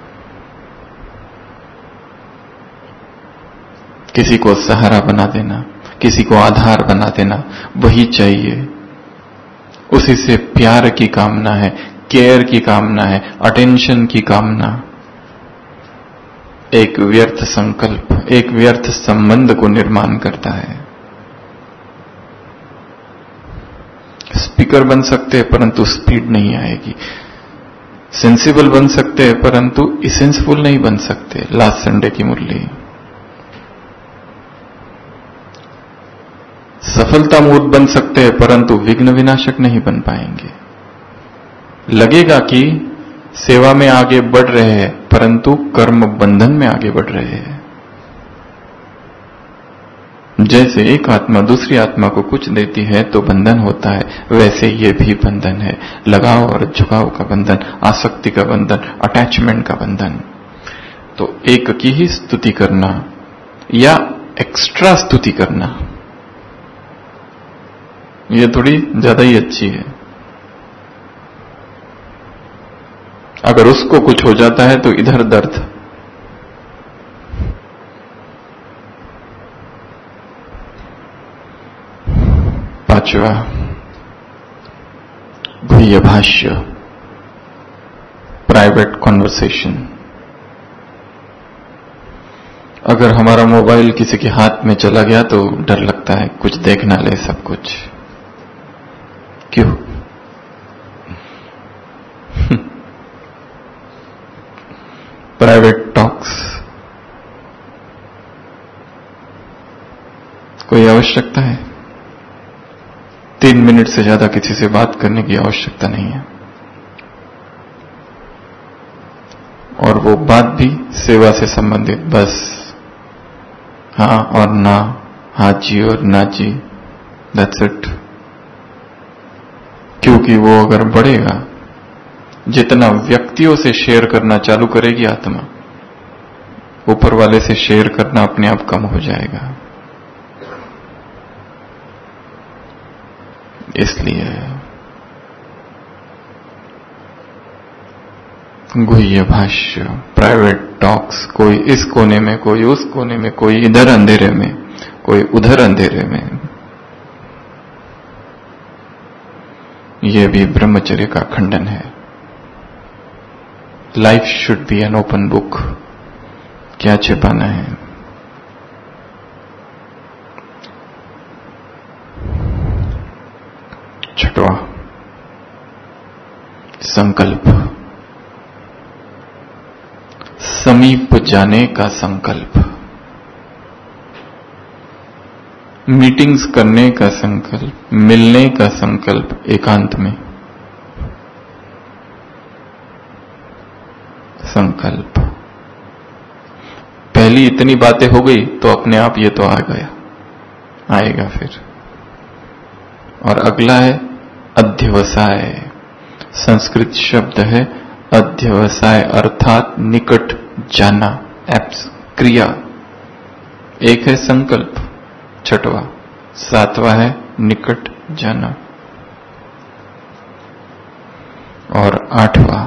किसी को सहारा बना देना, किसी को आधार बना देना, वही चाहिए। उसी से प्यार की कामना है, केयर की कामना है, अटेंशन की कामना। एक व्यर्थ संकल्प, एक व्यर्थ संबंध को निर्माण करता है। स्पीकर बन सकते हैं परंतु स्पीड नहीं आएगी। सेंसिबल बन सकते हैं परंतु इसेंसफुल नहीं बन सकते। लास्ट संडे की मुरली। सफलता मूर्त बन सकते हैं परंतु विघ्न विनाशक नहीं बन पाएंगे। लगेगा कि सेवा में आगे बढ़ रहे हैं परंतु कर्म बंधन में आगे बढ़ रहे हैं। जैसे एक आत्मा दूसरी आत्मा को कुछ देती है तो बंधन होता है, वैसे ये भी बंधन है। लगाव और झुकाव का बंधन, आसक्ति का बंधन, अटैचमेंट का बंधन। तो एक की ही स्तुति करना या एक्स्ट्रा स्तुति करना, ये थोड़ी ज्यादा ही अच्छी है। अगर उसको कुछ हो जाता है तो इधर दर्द। पांचवा, गुह्य भाष्य, प्राइवेट कॉन्वर्सेशन। अगर हमारा मोबाइल किसी के हाथ में चला गया तो डर लगता है कुछ देख ना ले सब कुछ। क्यों? प्राइवेट टॉक्स, कोई आवश्यकता है? तीन मिनट से ज्यादा किसी से बात करने की आवश्यकता नहीं है, और वो बात भी सेवा से संबंधित, बस हाँ और ना, हाँ जी और ना जी, दैट्स इट। क्योंकि वो अगर बढ़ेगा, जितना व्यक्तियों से शेयर करना चालू करेगी आत्मा, ऊपर वाले से शेयर करना अपने आप कम हो जाएगा। इसलिए गुह्य भाष्य, प्राइवेट टॉक्स, कोई इस कोने में, कोई उस कोने में, कोई इधर अंधेरे में, कोई उधर अंधेरे में, यह भी ब्रह्मचर्य का खंडन है। Life should be an open book, क्या छिपाना है। छठवां, संकल्प, समीप जाने का संकल्प, मीटिंग्स करने का संकल्प, मिलने का संकल्प एकांत में, संकल्प। पहली इतनी बातें हो गई तो अपने आप ये तो आ गया, आएगा फिर। और अगला है अध्यवसाय। संस्कृत शब्द है अध्यवसाय, अर्थात निकट जाना, एप्स, क्रिया। एक है संकल्प, छठवा। सातवां है निकट जाना, और आठवां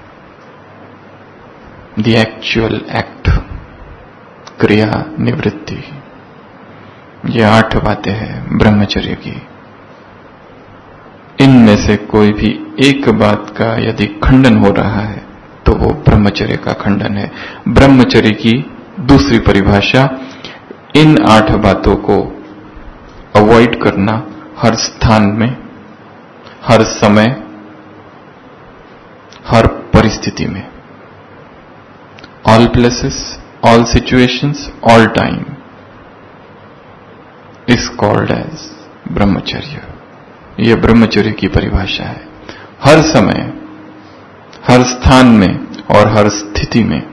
द एक्चुअल एक्ट, क्रिया निवृत्ति। ये आठ बातें हैं ब्रह्मचर्य की। इनमें से कोई भी एक बात का यदि खंडन हो रहा है तो वो ब्रह्मचर्य का खंडन है। ब्रह्मचर्य की दूसरी परिभाषा, इन आठ बातों को अवॉइड करना हर स्थान में, हर समय, हर परिस्थिति में, all places, all situations, all time is called as brahmacharya. यह ब्रह्मचर्य की परिभाषा है। हर समय, हर स्थान में और हर स्थिति में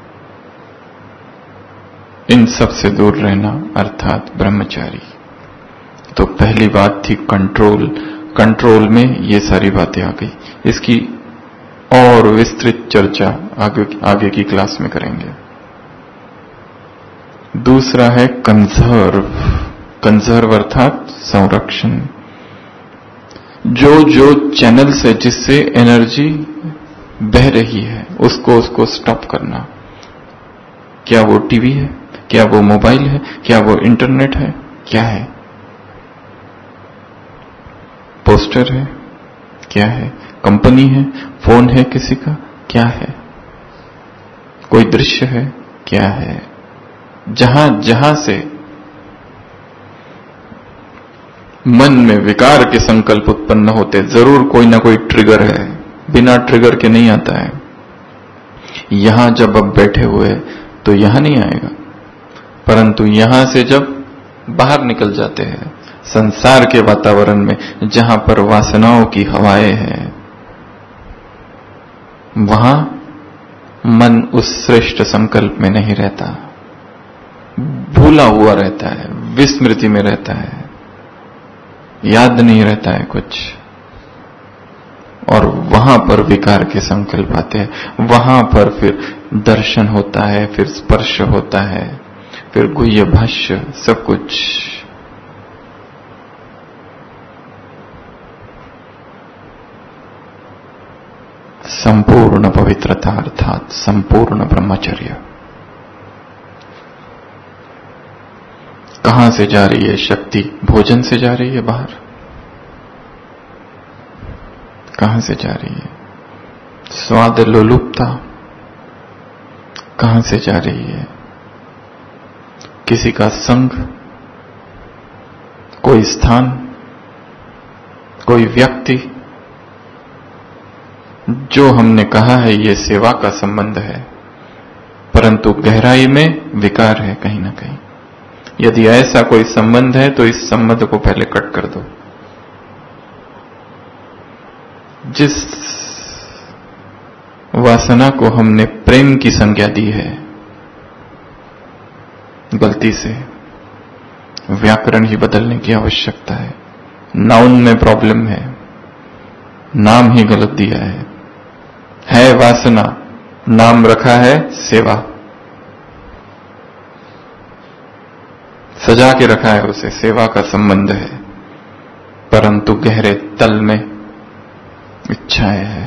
इन सब से दूर रहना अर्थात ब्रह्मचारी। तो पहली बात थी कंट्रोल। कंट्रोल में ये सारी बातें आ गई। इसकी और विस्तृत चर्चा आगे आगे की क्लास में करेंगे। दूसरा है कंजर्व। कंजर्व अर्थात संरक्षण। जो जो चैनल से, जिससे एनर्जी बह रही है, उसको उसको स्टॉप करना। क्या वो टीवी है, क्या वो मोबाइल है, क्या वो इंटरनेट है, क्या है? पोस्टर है, क्या है? कंपनी है, फोन है किसी का, क्या है? कोई दृश्य है, क्या है? जहां जहां से मन में विकार के संकल्प उत्पन्न होते, जरूर कोई ना कोई ट्रिगर है, बिना ट्रिगर के नहीं आता है। यहां जब अब बैठे हुए तो यहां नहीं आएगा, परंतु यहां से जब बाहर निकल जाते हैं संसार के वातावरण में, जहां पर वासनाओं की हवाएं हैं, वहां मन उस श्रेष्ठ संकल्प में नहीं रहता, भूला हुआ रहता है, विस्मृति में रहता है, याद नहीं रहता है कुछ। और वहां पर विकार के संकल्प आते हैं। वहां पर फिर दर्शन होता है, फिर स्पर्श होता है, फिर गुह्य भाष्य, सब कुछ। संपूर्ण पवित्रता अर्थात संपूर्ण ब्रह्मचर्य। कहां से जा रही है शक्ति? भोजन से जा रही है बाहर? कहां से जा रही है? स्वाद लोलुपता कहां से जा रही है? किसी का संग, कोई स्थान, कोई व्यक्ति। जो हमने कहा है ये सेवा का संबंध है, परंतु गहराई में विकार है कहीं ना कहीं। यदि ऐसा कोई संबंध है तो इस संबंध को पहले कट कर दो। जिस वासना को हमने प्रेम की संज्ञा दी है गलती से, व्याकरण ही बदलने की आवश्यकता है। नाउन में प्रॉब्लम है, नाम ही गलत दिया है। है वासना, नाम रखा है सेवा, सजा के रखा है उसे, सेवा का संबंध है, परंतु गहरे तल में इच्छाएं है।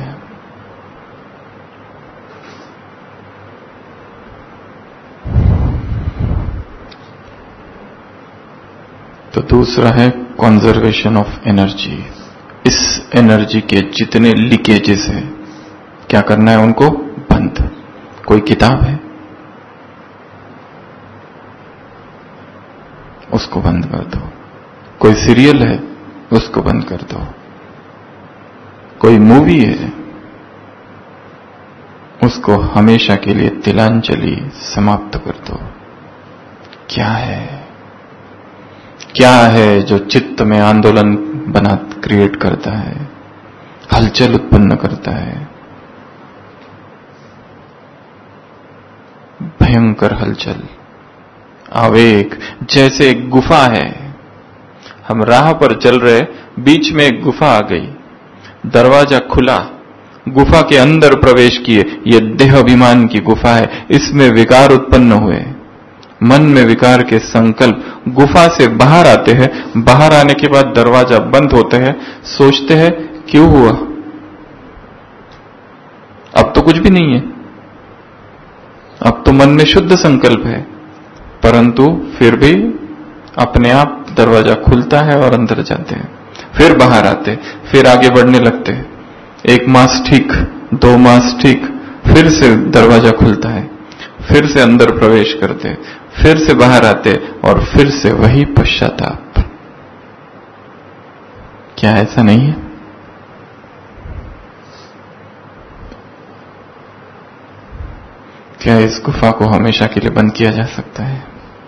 तो दूसरा है कंजर्वेशन ऑफ एनर्जी। इस एनर्जी के जितने लीकेजेस है क्या करना है, उनको बंद। कोई किताब है उसको बंद कर दो, कोई सीरियल है उसको बंद कर दो, कोई मूवी है उसको हमेशा के लिए तिलांजलि समाप्त कर दो। क्या है क्या है जो चित्त में आंदोलन बना क्रिएट करता है, हलचल उत्पन्न करता है, भयंकर हलचल, आवेग। जैसे एक गुफा है, हम राह पर चल रहे, बीच में एक गुफा आ गई, दरवाजा खुला, गुफा के अंदर प्रवेश किए। ये देह अभिमान की गुफा है, इसमें विकार उत्पन्न हुए, मन में विकार के संकल्प। गुफा से बाहर आते हैं, बाहर आने के बाद दरवाजा बंद होते हैं, सोचते हैं क्यों हुआ, अब तो कुछ भी नहीं है, अब तो मन में शुद्ध संकल्प है, परंतु फिर भी अपने आप दरवाजा खुलता है और अंदर जाते हैं। फिर बाहर आते, फिर आगे बढ़ने लगते, एक मास ठीक, दो मास ठीक, फिर से दरवाजा खुलता है, फिर से अंदर प्रवेश करते, फिर से बाहर आते और फिर से वही पश्चाताप। क्या ऐसा नहीं है? क्या इस गुफा को हमेशा के लिए बंद किया जा सकता है?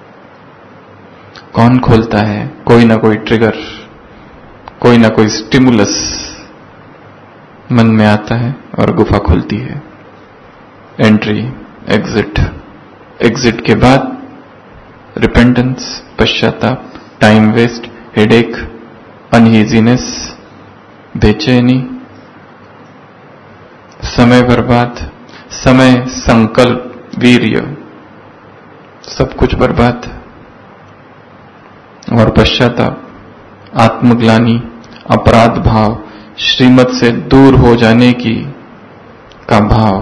कौन खोलता है? कोई ना कोई ट्रिगर, कोई ना कोई स्टिमुलस मन में आता है और गुफा खुलती है। एंट्री, एग्जिट, एग्जिट के बाद रिपेंटेंस, पश्चाताप, टाइम वेस्ट, हेडेक, अनईजीनेस, बेचैनी, समय बर्बाद, समय, संकल्प, वीर्य, सब कुछ बर्बाद। और पश्चाताप, आत्मग्लानि, अपराध भाव, श्रीमत से दूर हो जाने की का भाव।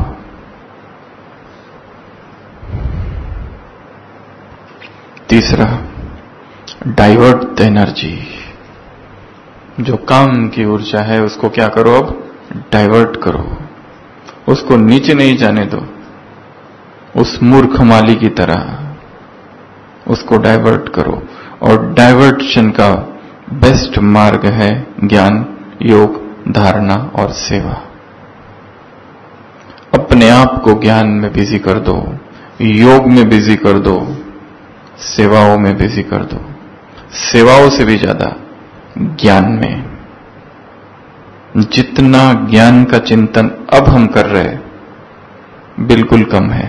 तीसरा, डाइवर्ट द एनर्जी। जो काम की ऊर्जा है उसको क्या करो, अब डाइवर्ट करो, उसको नीचे नहीं जाने दो, उस मूर्ख माली की तरह उसको डाइवर्ट करो। और डाइवर्शन का बेस्ट मार्ग है ज्ञान, योग, धारणा और सेवा। अपने आप को ज्ञान में बिजी कर दो, योग में बिजी कर दो, सेवाओं में बिजी कर दो। सेवाओं से भी ज्यादा ज्ञान में। जितना ज्ञान का चिंतन अब हम कर रहे हैं बिल्कुल कम है,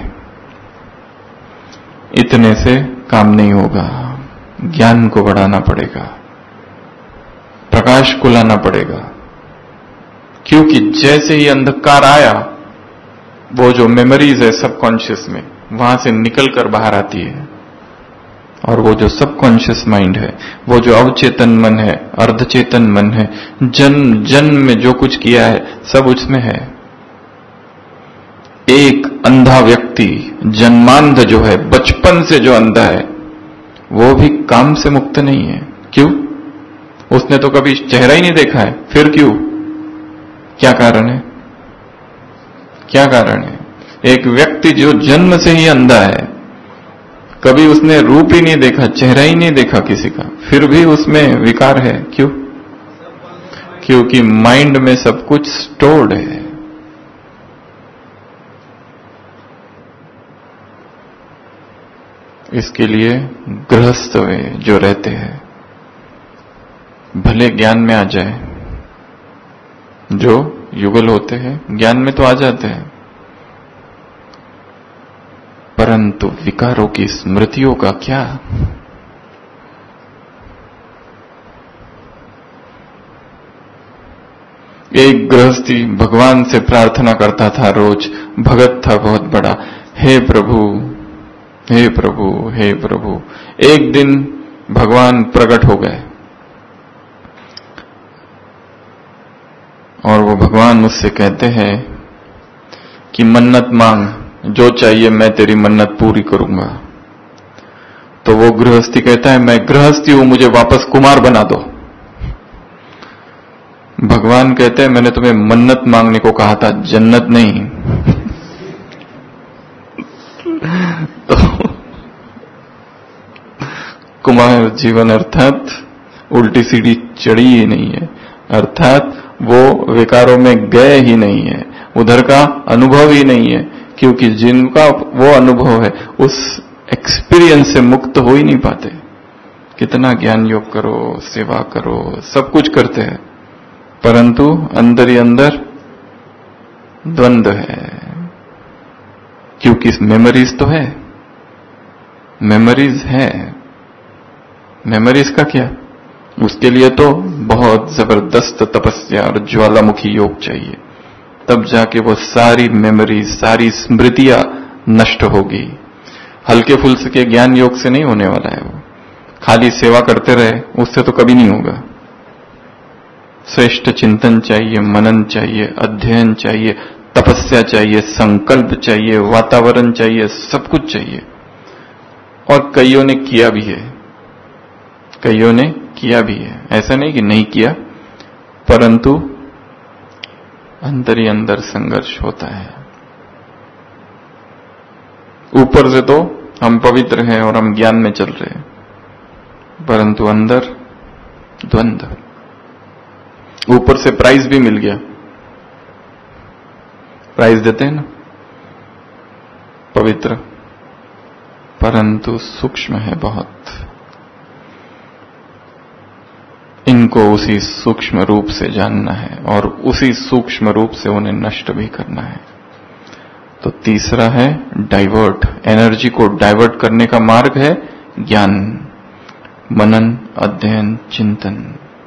इतने से काम नहीं होगा। ज्ञान को बढ़ाना पड़ेगा, प्रकाश को लाना पड़ेगा, क्योंकि जैसे ही अंधकार आया वो जो मेमोरीज है सबकॉन्शियस में, वहां से निकलकर बाहर आती है। और वो जो सबकॉन्शियस माइंड है, वो जो अवचेतन मन है, अर्धचेतन मन है, जन्म जन्म में जो कुछ किया है सब उसमें है। एक अंधा व्यक्ति, जन्मांध जो है, बचपन से जो अंधा है, वो भी काम से मुक्त नहीं है। क्यों? उसने तो कभी चेहरा ही नहीं देखा है, फिर क्यों? क्या कारण है? क्या कारण है? एक व्यक्ति जो जन्म से ही अंधा है, कभी उसने रूप ही नहीं देखा, चेहरा ही नहीं देखा किसी का, फिर भी उसमें विकार है। क्यों? क्योंकि माइंड में सब कुछ स्टोर्ड है। इसके लिए गृहस्थ वे जो रहते हैं, भले ज्ञान में आ जाए, जो युगल होते हैं ज्ञान में तो आ जाते हैं, परंतु विकारों की स्मृतियों का क्या? एक गृहस्थी भगवान से प्रार्थना करता था रोज, भगत था बहुत बड़ा, हे प्रभु हे प्रभु हे प्रभु। एक दिन भगवान प्रकट हो गए और वो भगवान उससे कहते हैं कि मन्नत मांग, जो चाहिए मैं तेरी मन्नत पूरी करूंगा। तो वो गृहस्थी कहता है मैं गृहस्थी हूं, मुझे वापस कुमार बना दो। भगवान कहते हैं मैंने तुम्हें मन्नत मांगने को कहा था, जन्नत नहीं। तो कुमार जीवन अर्थात उल्टी सीढ़ी चढ़ी ही नहीं है, अर्थात वो विकारों में गए ही नहीं है, उधर का अनुभव ही नहीं है, क्योंकि जिनका वो अनुभव है उस एक्सपीरियंस से मुक्त हो ही नहीं पाते। कितना ज्ञान योग करो, सेवा करो, सब कुछ करते हैं, परंतु अंदर ही अंदर द्वंद्व है, क्योंकि मेमोरीज तो है, मेमोरीज है। मेमोरीज का क्या? उसके लिए तो बहुत जबरदस्त तपस्या और ज्वालामुखी योग चाहिए, तब जाके वो सारी मेमोरीज, सारी स्मृतियां नष्ट होगी। हल्के फुल्के के ज्ञान योग से नहीं होने वाला है वो, खाली सेवा करते रहे उससे तो कभी नहीं होगा। श्रेष्ठ चिंतन चाहिए, मनन चाहिए, अध्ययन चाहिए, तपस्या चाहिए, संकल्प चाहिए, वातावरण चाहिए, सब कुछ चाहिए। और कईयों ने किया भी है, कईयों ने किया भी है, ऐसा नहीं कि नहीं किया, परंतु अंदर ही अंदर संघर्ष होता है। ऊपर से तो हम पवित्र हैं और हम ज्ञान में चल रहे हैं, परंतु अंदर द्वंद्व। ऊपर से प्राइज भी मिल गया, प्राइज देते हैं ना पवित्र, परंतु सूक्ष्म है बहुत। इनको उसी सूक्ष्म रूप से जानना है और उसी सूक्ष्म रूप से उन्हें नष्ट भी करना है। तो तीसरा है डाइवर्ट, एनर्जी को डाइवर्ट करने का मार्ग है ज्ञान, मनन, अध्ययन, चिंतन।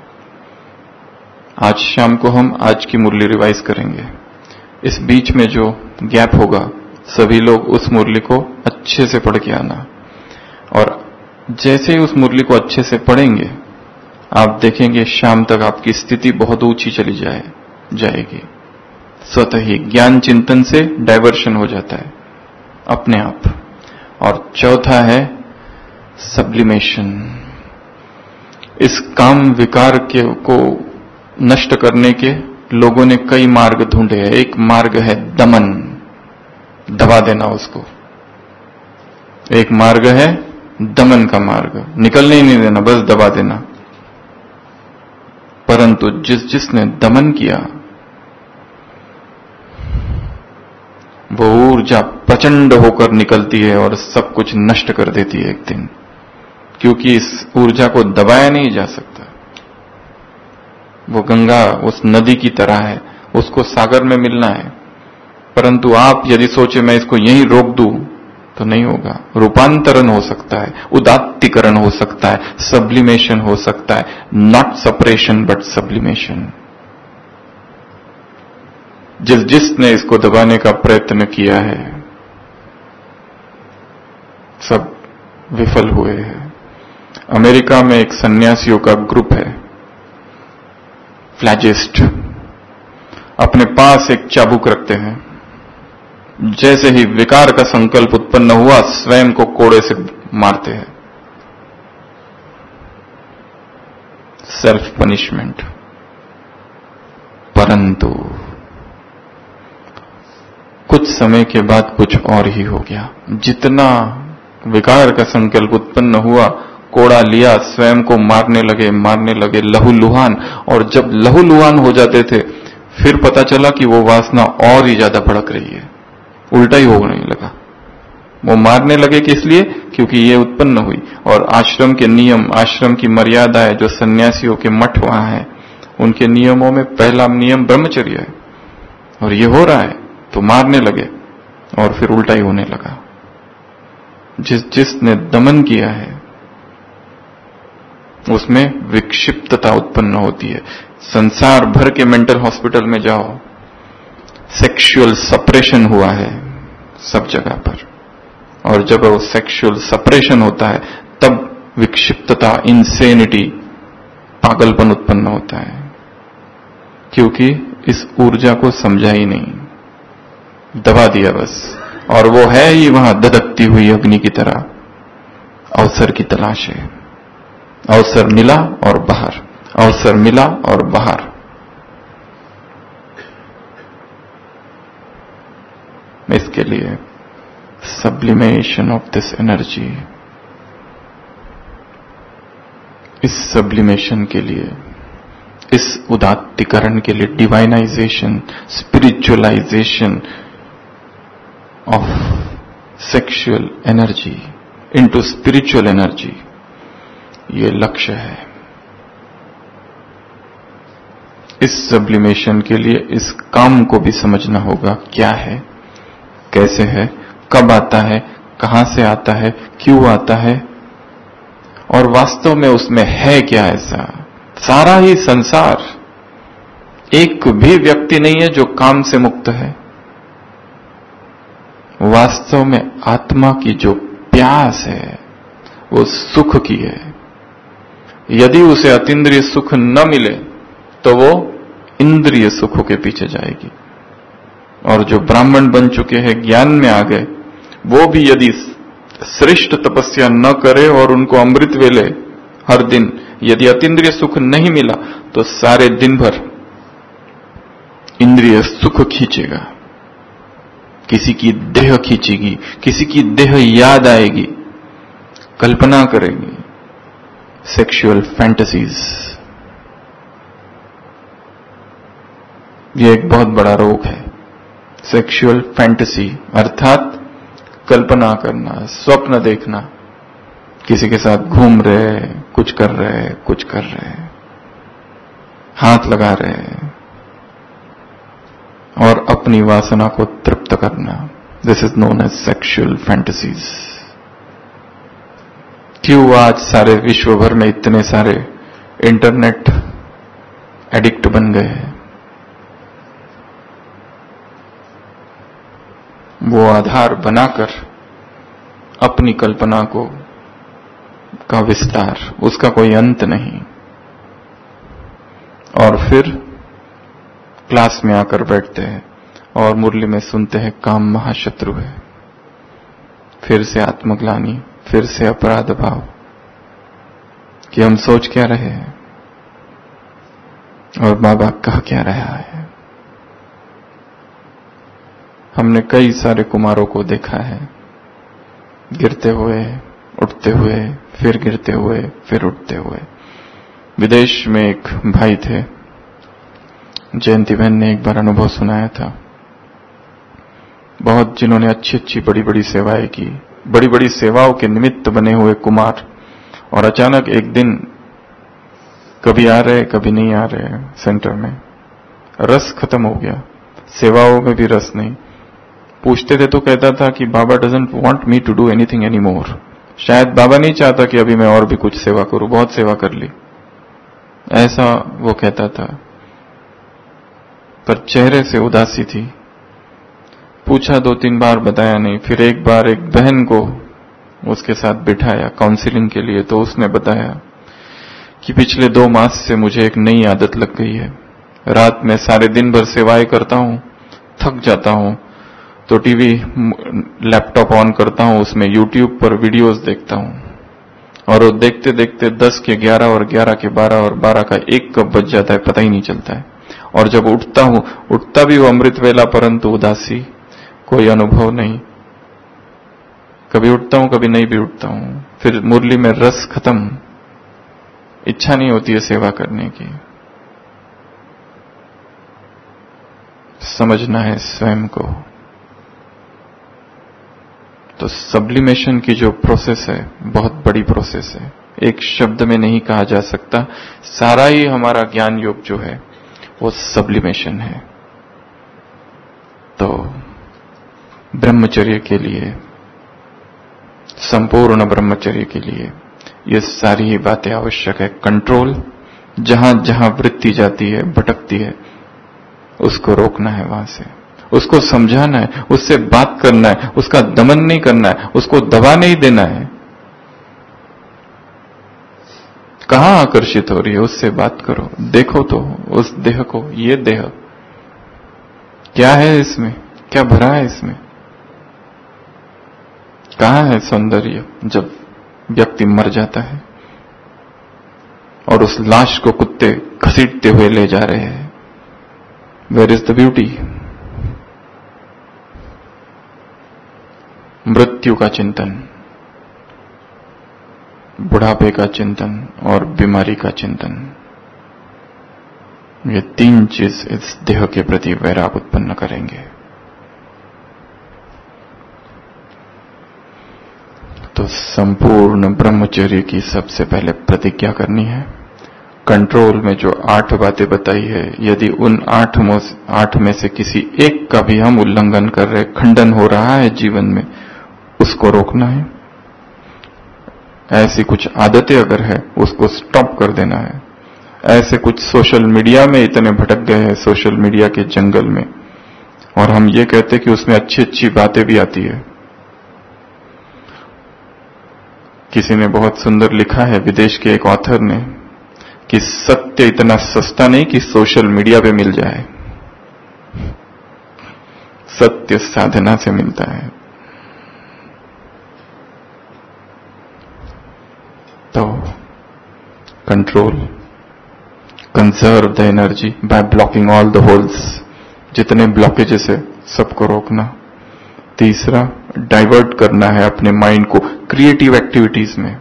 आज शाम को हम आज की मुरली रिवाइज करेंगे। इस बीच में जो गैप होगा सभी लोग उस मुरली को अच्छे से पढ़ के आना, और जैसे ही उस मुरली को अच्छे से पढ़ेंगे आप देखेंगे शाम तक आपकी स्थिति बहुत ऊंची चली जाए जाएगी। स्वतः ही ज्ञान चिंतन से डाइवर्शन हो जाता है अपने आप। और चौथा है सब्लिमेशन। इस काम विकार के को नष्ट करने के लोगों ने कई मार्ग ढूंढे हैं। एक मार्ग है दमन, दबा देना उसको। एक मार्ग है दमन का मार्ग, निकलने ही नहीं देना, बस दबा देना। परंतु जिस जिसने दमन किया वो ऊर्जा प्रचंड होकर निकलती है और सब कुछ नष्ट कर देती है एक दिन, क्योंकि इस ऊर्जा को दबाया नहीं जा सकता। वो गंगा उस नदी की तरह है, उसको सागर में मिलना है, परंतु आप यदि सोचे मैं इसको यहीं रोक दूं तो नहीं होगा। रूपांतरण हो सकता है, उदात्तीकरण हो सकता है, सब्लिमेशन हो सकता है, नॉट सेपरेशन बट सब्लिमेशन। जिस जिसने इसको दबाने का प्रयत्न किया है सब विफल हुए हैं। अमेरिका में एक सन्यासियों का ग्रुप है, फ्लैजिस्ट, अपने पास एक चाबुक रखते हैं। जैसे ही विकार का संकल्प उत्पन्न हुआ स्वयं को कोड़े से मारते हैं। Self punishment. परंतु कुछ समय के बाद कुछ और ही हो गया। जितना विकार का संकल्प उत्पन्न हुआ, कोड़ा लिया, स्वयं को मारने लगे मारने लगे लहूलुहान। और जब लहूलुहान हो जाते थे फिर पता चला कि वो वासना और ही ज्यादा भड़क रही है, उल्टा ही होने लगा। वो मारने लगे कि इसलिए क्योंकि ये उत्पन्न हुई। और आश्रम के नियम, आश्रम की मर्यादाएं, जो सन्यासियों के मठ वहां है, उनके नियमों में पहला नियम ब्रह्मचर्य है। और ये हो रहा है तो मारने लगे, और फिर उल्टा ही होने लगा। जिस जिसने दमन किया है उसमें विक्षिप्तता उत्पन्न होती है। संसार भर के मेंटल हॉस्पिटल में जाओ, सेक्सुअल सप्रेशन हुआ है सब जगह पर। और जब वो सेक्सुअल सप्रेशन होता है तब विक्षिप्तता, इंसेनिटी, पागलपन उत्पन्न होता है, क्योंकि इस ऊर्जा को समझा ही नहीं, दबा दिया बस। और वो है ही वहां धधकती हुई अग्नि की तरह। अवसर की तलाश है, अवसर मिला और बाहर, अवसर मिला और बाहर। इसके लिए सब्लिमेशन ऑफ दिस एनर्जी, इस सब्लिमेशन के लिए, इस उदात्तीकरण के लिए, divinization, spiritualization of sexual energy into spiritual energy, ये लक्ष्य है। इस सब्लिमेशन के लिए इस काम को भी समझना होगा, क्या है, कैसे है, कब आता है, कहां से आता है, क्यों आता है, और वास्तव में उसमें है क्या ऐसा। सारा ही संसार, एक भी व्यक्ति नहीं है जो काम से मुक्त है। वास्तव में आत्मा की जो प्यास है वो सुख की है। यदि उसे अतीन्द्रिय सुख न मिले तो वो इंद्रिय सुखों के पीछे जाएगी। और जो ब्राह्मण बन चुके हैं, ज्ञान में आ गए, वो भी यदि श्रेष्ठ तपस्या न करे और उनको अमृत वेले हर दिन, यदि अतीन्द्रिय सुख नहीं मिला तो सारे दिन भर इंद्रिय सुख खींचेगा। किसी की देह खींचेगी, किसी की देह याद आएगी, कल्पना करेंगे, सेक्सुअल फैंटेसीज। ये एक बहुत बड़ा रोग है, सेक्सुअल फैंटेसी, अर्थात कल्पना करना, स्वप्न देखना, किसी के साथ घूम रहे, कुछ कर रहे, कुछ कर रहे, हाथ लगा रहे, और अपनी वासना को तृप्त करना। This is known as sexual fantasies. क्यों आज सारे विश्व भर में इतने सारे इंटरनेट एडिक्ट बन गए हैं? वो आधार बनाकर अपनी कल्पना को का विस्तार, उसका कोई अंत नहीं। और फिर क्लास में आकर बैठते हैं और मुरली में सुनते हैं काम महाशत्रु है। फिर से आत्मग्लानि, फिर से अपराध भाव कि हम सोच क्या रहे हैं और बाबा कह क्या रहा है। हमने कई सारे कुमारों को देखा है, गिरते हुए, उठते हुए, फिर गिरते हुए, फिर उठते हुए। विदेश में एक भाई थे, जयंती बहन ने एक बार अनुभव सुनाया था। बहुत जिन्होंने अच्छी अच्छी बड़ी बड़ी सेवाएं की, बड़ी बड़ी सेवाओं के निमित्त बने हुए कुमार, और अचानक एक दिन कभी आ रहे कभी नहीं आ रहे सेंटर में, रस खत्म हो गया, सेवाओं में भी रस नहीं। पूछते थे तो कहता था कि Baba doesn't want me to do anything any more. शायद बाबा नहीं चाहता कि अभी मैं और भी कुछ सेवा करूं, बहुत सेवा कर ली, ऐसा वो कहता था। पर चेहरे से उदासी थी। पूछा दो तीन बार, बताया नहीं। फिर एक बार एक बहन को उसके साथ बिठाया काउंसलिंग के लिए, तो उसने बताया कि पिछले दो मास से मुझे एक नई आदत लग गई है। रात में सारे दिन भर सेवाएं करता हूं, थक जाता हूं, तो टीवी लैपटॉप ऑन करता हूं, उसमें यूट्यूब पर वीडियोस देखता हूं, और वो देखते देखते दस के ग्यारह और ग्यारह के बारह और बारह का एक कब बज जाता है पता ही नहीं चलता है। और जब उठता हूं, उठता भी वो अमृत वेला, परंतु उदासी, कोई अनुभव नहीं। कभी उठता हूं, कभी नहीं भी उठता हूं। फिर मुरली में रस खत्म, इच्छा नहीं होती है सेवा करने की। समझना है स्वयं को, तो सब्लिमेशन की जो प्रोसेस है बहुत बड़ी प्रोसेस है, एक शब्द में नहीं कहा जा सकता। सारा ही हमारा ज्ञान योग जो है वो सब्लिमेशन है। तो ब्रह्मचर्य के लिए, संपूर्ण ब्रह्मचर्य के लिए ये सारी ही बातें आवश्यक है। कंट्रोल, जहां जहां वृत्ति जाती है, भटकती है, उसको रोकना है, वहां से उसको समझाना है, उससे बात करना है, उसका दमन नहीं करना है, उसको दबा नहीं देना है। कहां आकर्षित हो रही है, उससे बात करो, देखो तो उस देह को, ये देह क्या है, इसमें क्या भरा है, इसमें कहां है सौंदर्य। जब व्यक्ति मर जाता है और उस लाश को कुत्ते घसीटते हुए ले जा रहे हैं, वेयर इज द ब्यूटी। मृत्यु का चिंतन, बुढ़ापे का चिंतन और बीमारी का चिंतन, ये तीन चीज इस देह के प्रति वैराग उत्पन्न करेंगे। तो संपूर्ण ब्रह्मचर्य की सबसे पहले प्रतिज्ञा करनी है। कंट्रोल में जो आठ बातें बताई है, यदि उन आठ में आठ में से किसी एक का भी हम उल्लंघन कर रहे, खंडन हो रहा है जीवन में, उसको रोकना है। ऐसी कुछ आदतें अगर है उसको स्टॉप कर देना है। ऐसे कुछ सोशल मीडिया में इतने भटक गए हैं, सोशल मीडिया के जंगल में, और हम ये कहते कि उसमें अच्छी अच्छी बातें भी आती है। किसी ने बहुत सुंदर लिखा है, विदेश के एक ऑथर ने, कि सत्य इतना सस्ता नहीं कि सोशल मीडिया पे मिल जाए, सत्य साधना से मिलता है। तो control, conserve the energy by blocking all the holes, जितने ब्लॉकेजेस है सबको रोकना। तीसरा, डाइवर्ट करना है अपने माइंड को क्रिएटिव एक्टिविटीज में,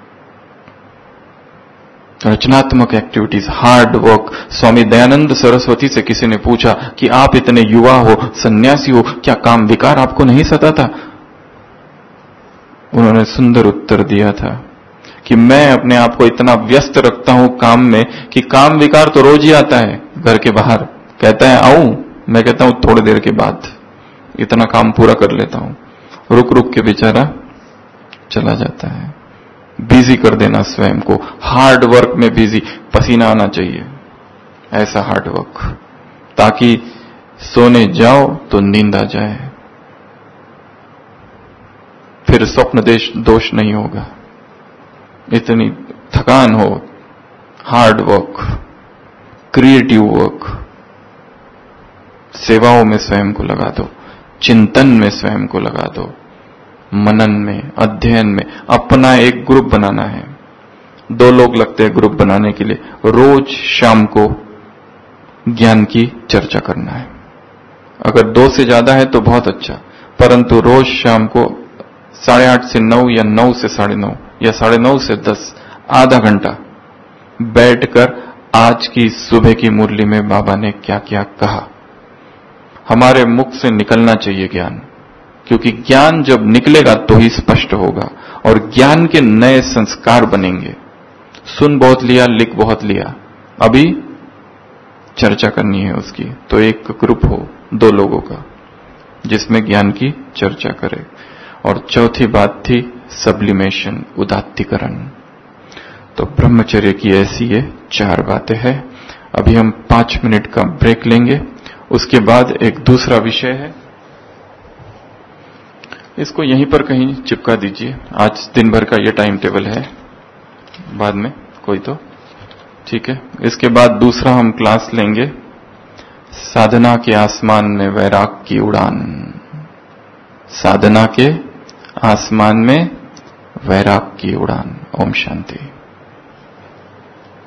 रचनात्मक activities, hard work. Swami Dayanand Saraswati से किसी ने पूछा कि आप इतने युवा हो, सन्यासी हो, क्या काम विकार आपको नहीं सताता? उन्होंने सुंदर उत्तर दिया था कि मैं अपने आप को इतना व्यस्त रखता हूं काम में कि काम विकार तो रोज ही आता है। घर के बाहर कहता है आऊं, मैं कहता हूं थोड़ी देर के बाद, इतना काम पूरा कर लेता हूं। रुक रुक के बेचारा चला जाता है। बिजी कर देना स्वयं को, हार्ड वर्क में बिजी, पसीना आना चाहिए, ऐसा हार्ड वर्क, ताकि सोने जाओ तो नींद आ जाए, फिर स्वप्न देश दोष नहीं होगा। इतनी थकान हो, हार्ड वर्क, क्रिएटिव वर्क, सेवाओं में स्वयं को लगा दो, चिंतन में स्वयं को लगा दो, मनन में, अध्ययन में। अपना एक ग्रुप बनाना है, दो लोग लगते हैं ग्रुप बनाने के लिए। रोज शाम को ज्ञान की चर्चा करना है। अगर दो से ज्यादा है तो बहुत अच्छा, परंतु रोज शाम को साढ़े आठ से नौ या नौ से साढ़े नौ या साढ़े नौ से दस आधा घंटा बैठकर आज की सुबह की मुरली में बाबा ने क्या क्या कहा, हमारे मुख से निकलना चाहिए ज्ञान। क्योंकि ज्ञान जब निकलेगा तो ही स्पष्ट होगा और ज्ञान के नए संस्कार बनेंगे। सुन बहुत लिया, लिख बहुत लिया, अभी चर्चा करनी है उसकी। तो एक ग्रुप हो दो लोगों का जिसमें ज्ञान की चर्चा करे। और चौथी बात थी सब्लिमेशन, उदात्तीकरण। तो ब्रह्मचर्य की ऐसी ये चार बातें हैं। अभी हम पांच मिनट का ब्रेक लेंगे, उसके बाद एक दूसरा विषय है, इसको यहीं पर कहीं चिपका दीजिए। आज दिन भर का ये टाइम टेबल है, बाद में कोई तो ठीक है। इसके बाद दूसरा हम क्लास लेंगे, साधना के आसमान में वैराग की उड़ान। साधना के आसमान में वैराग की उड़ान। ओम शांति।